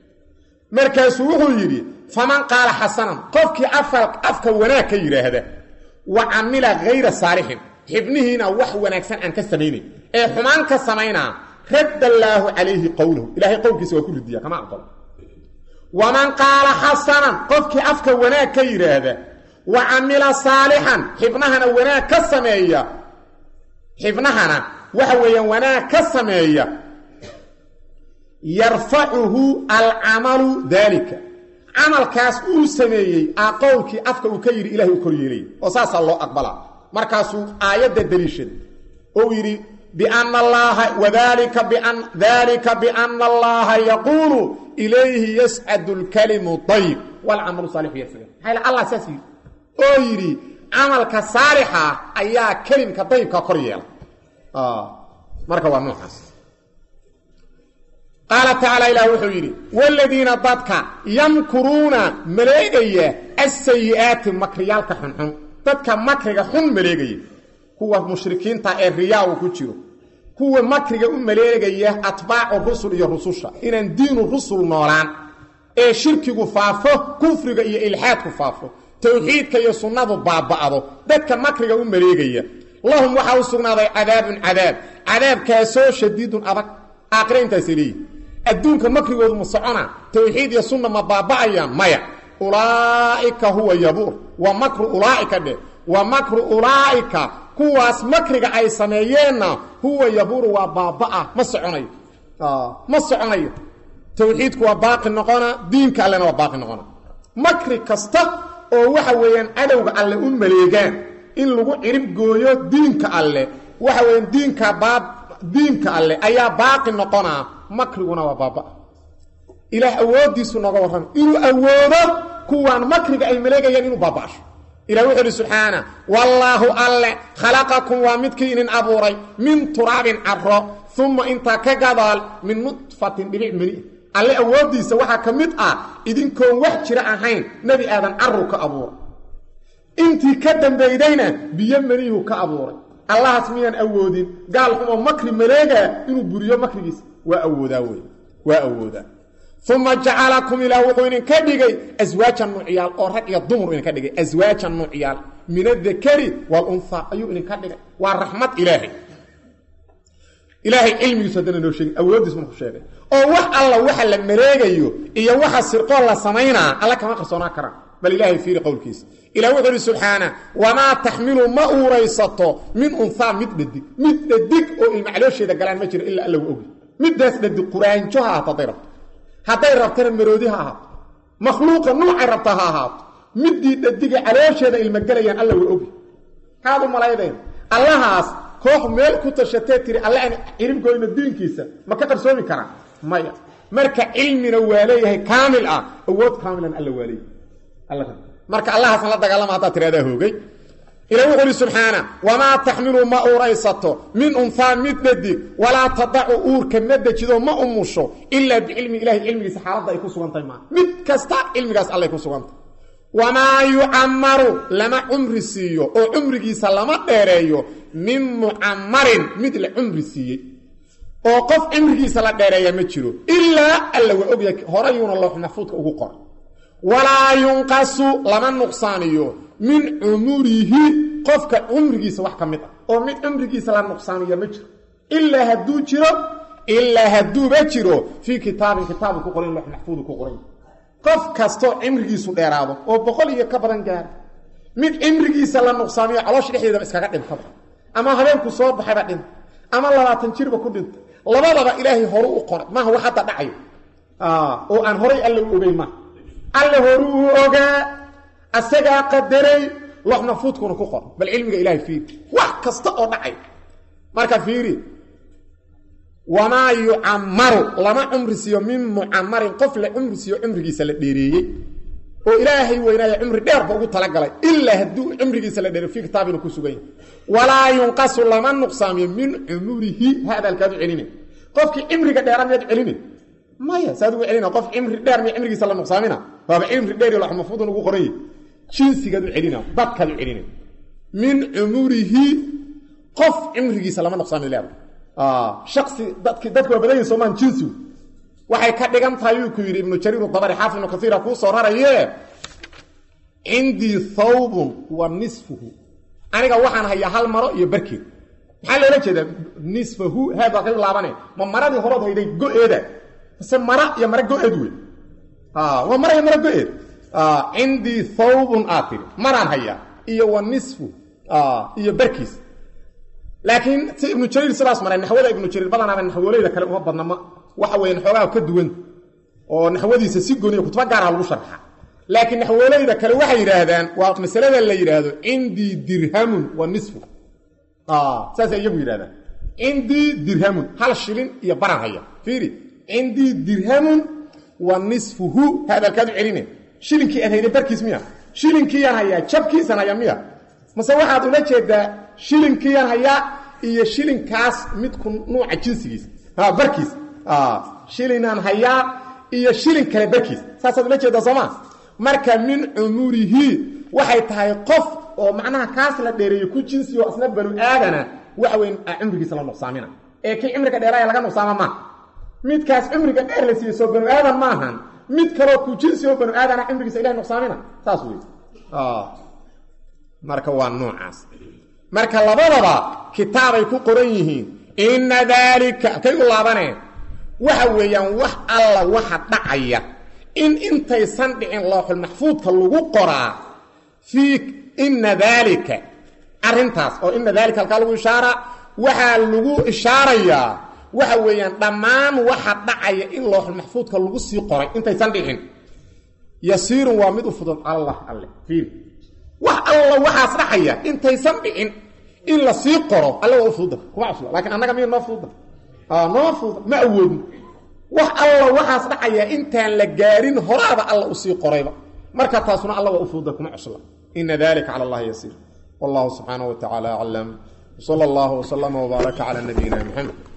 markaas wuxuu yiri faman qaala hasanan qofkii afal afka wanaag ka yiraahda wa amila ghayra salihin xibnihiina wax wanaagsan aan ka sameeyay ee xumaan ka sameeyna رد الله عليه قوله إلهي قولك سوى كل الديا كما أقول ومن قال حسنا قفك أفك وناك كير هذا وعمل صالحا حفنهنا وناك كالسمية حفنهنا وحويا وناك كالسمية يرفعه العمل ذلك عمل كاس أول سمية أقولك أفك وكير إلهي وكريري وصاص الله أقبله مركاسو آيات الدليشن أو يري بأن الله وذلك بأن ذلك بأن الله يقول إليه يسعد الكلم الطيب والعمل الصالح يرفعه هاي الله ساسي أويري عملك صالحة أيها كلمة طيب كقرية آه مركب النحس قال تعالى إلى وحيري والذين ضدك يمكرون مليقية السيئات مكريالك حنحن ضدك مكرية حن مليقية هو مشركين تا الرياء وكجيرو هو مكرغه u maleegaya atbaacu rusul iyo rususha inaan diin rusul noolaan ee shirkigu faafo kufriga iyo ilhaadku faafo tawxiidka iyo sunnadu baaba'ado dadka makriga u maleegaya lahum waxa u sugnaaday cadaabun cadaab cadaabkaasoo shadiidun adag aakhiraynta sirii adduunka makrigoodu ma socona tawxiid iyo sunna ma baaba'ayaan maya ulaa'ika huwa yabur wa makru ulaa'ika de wa makru ulaa'ika kuwaas makriga ay sameeyeenna huwa yaburu wa baabaa ma soconayo ah ma soconayo tawxiidku waa baaqi noqona diinka allana waa baaqi noqona makri kasta oo waxa weeyaan adowga alle u maleegaan in lagu cirib gooyo diinka alle waxa weeyaan diinka baab diinka alle ayaa baaqi noqona makriguna waa baabaa ilaah awoodiisu naga waran inuu awoodo kuwaan makriga ay maleegayaan inuu baabaasho إلى وحده سبحانه والله ألا خلقكم ومدكين أبوري من تراب عراء ثم انت كقضال من نطفة بلع مريء ألا أودي سواها كمدأة إذن كون وحجر أهين نبي آذن عرو كأبور انت كدن بيدينا بيمريه كأبوري الله اسميا أودين قال هم مكر ملاقا إنه بريو مكريس وأودا وأودا ثم جعلكم إلى وضوين كدغي ازواجا النعيال او رق يا دمر ان كدغي ازواجا النعيال من الذكر والانثى ايو ان كدغي والرحمه الهي الهي علمي سدنا نو شيء اوديس من خشيده او wax alla waxa la mareegayo iyo waxa sirqo la sameeyna alla kama qarsoona kara bal ilaahi fiir qowlkiis ila wuxuu subhana wama tahmilu ma uraysato min untha middig middig oo ilmaclooshida galaan ma jiro illa alla og midaas dad quraanjo ha tadira haday rabtana maroodiha makhluuqa nuucay rabtaa ha ahaato midii dhadiga caloosheeda ilma gelayaan alla waa ogi kaad u malaydeen allahaas koox meel ku tashatee tiri alla aan ciribgoyno diinkiisa ma ka qarsoomi karaan maya marka cilmina waa leeyahay kaamil ah awood kaamilan alla waa leeyahay alla marka allahaas la dagaalama hadda tiraada hoogay ila wuxuu subhana wama tahmilu ma uraysato min unfa midnadi wala tad'u urka madajido ma umusho illa bi ilmi ilahi ilmigiisa xaalada ay ku sugantay ma mid kasta ilmigaas alla ku sugantay wama yu'ammaru lama umri siiyo oo umrigiisa lama dheereeyo min mu'ammarin mid la umri siiyay oo qof umrigiisa la dheereeyo ma jiro illa alla wa ogyahay horayuna allah mahfuudka ugu qor wala yunqasu lama nuqsaaniyo min umurihi qofka umrigiisa wax kamid ah oo mid umrigiisa la nuqsaaniyo ma jiro illa haduu jiro illa haduu ba jiro fi kitaabin kitaab ku qoran allah mahfuud ku qoran qof kasto umrigiisu dheeraado oo boqol iyo ka badan gaar mid umrigiisa la nuqsaamiyo caloosh dhexdeeda iskaga dhinto ama habeenku soo baxay dhin ama labaatan jirba ku dhinto labadaba ilaahi horu u qoray ma waxa dhacay ah oo aan horay alla u ogeey ma alla horu u ogaa asaga qadaray loox mahfuudkuna ku qor bal cilmiga ilaahi fiir wax kasta oo dhacay marka fiiri wama yu'ammaru lama umri siyo min mu'ammarin qof la umri siyo umrigiisa la dheereeyay oo ilaahay weynaaya umri dheer ba ugu tala galay illa haduu umrigiisa la dheereeyo fi kitaabina ku sugan wala yunqasu lama nuqsaamiyo min umrihi hada alkaadu celina qofki umriga dheeran mid celina maya saadu celina qof umri dheer mi umrigiisa la nuqsaamina baba umri dheer iyo loox mahfuud ugu qoray jinsiga du celina dadka du celina min umrihi qof umrigiisa lama nuqsaamiyo leeyahay ah shakhsi dadki dadku badan Soomaan jinsi waxay ka dhigan tahay uu ku yiri ibn Jarir al-Tabari xaafid ibn Kathir ku soo raraye indi thawb wa nisfuhu aniga waxaan hayaa hal maro iyo barkii maxaa loo jeedaa nisfuhu hada qeyb laabane ma maradii hore hayday go'eeda se mara iyo mara go'eed weey ah wa mara iyo mara go'eed ah indi thawb atir maraan hayaa iyo wa nisfu ah iyo barkiis laakiin si ibn Jarir sidaas maray naxwada ibn Jarir badana naxwooleeda kale uma badnama waxa weeyaan xogaa ka duwan oo naxwadiisa si gooniyo kutba gaar ah lagu sharxa laakiin naxwooleeda kale waxay yiraahdaan waa masalada la yiraahdo indi dirhamun wa nisfu ah saasa iyagu yiraahdaan indi dirhamun hal shilin iyo baran haya fiiri indi dirhamun wa nisfuhu hada kaadu celina shilinkii adeeyay barkiis miya shilinkii aan haya jabkiisana haya miya mase waxaad ula jeedaa shilinkii aan haya iyo shilinkaas mid ku nooca jinsigiisa ha barkiis ah shilinaan haya iyo shilin kale barkiis saasaad ula jeedaa Soomaa marka min umurihi waxay tahay qof oo macnaha kaas la dheereeyo ku jinsi oo asna banu aadana waxa weyn umrigiisa la nuqsaamina ee kii umriga dheeraaya laga nuqsaama ma midkaas umriga dheer la siiyo soo banu aadan ma ahan mid kale ku jinsi oo banu aadana umrigiisa ilaahay nuqsaamina taas weey ah marka waa noocaas marka labadaba kitaabay ku qoran yihiin inna dhalika kay u laabaneen waxa weeyaan wax alla waxa dhacaya in intay san dhicin looxul mahfuudka lagu qoraa fi inna dhalika arintaas oo inna dhalika halka lagu ishaara waxa lagu ishaaraya waxa weeyaan dhamaan waxa dhacaya in looxul mahfuudka lagu sii qoray intay san dhicin yasiir waa mid u fudud allah alle fiir wax alla waxaas dhacaya intay san dhicin in la sii qoro alla waa fudud kuma cusla laakiin annaga miyay noo fudud ah noo fudud ma awoodin wax alla waxaas dhacaya intaan la gaarin horaaba alla u sii qorayba marka taasuna alla waa fudud kuma cusla inna dhalika ala allah yasir wallahu subhanahu wa ta'ala a'lam sallallahu wa sallama wa baraka ala nabiyyina muhammad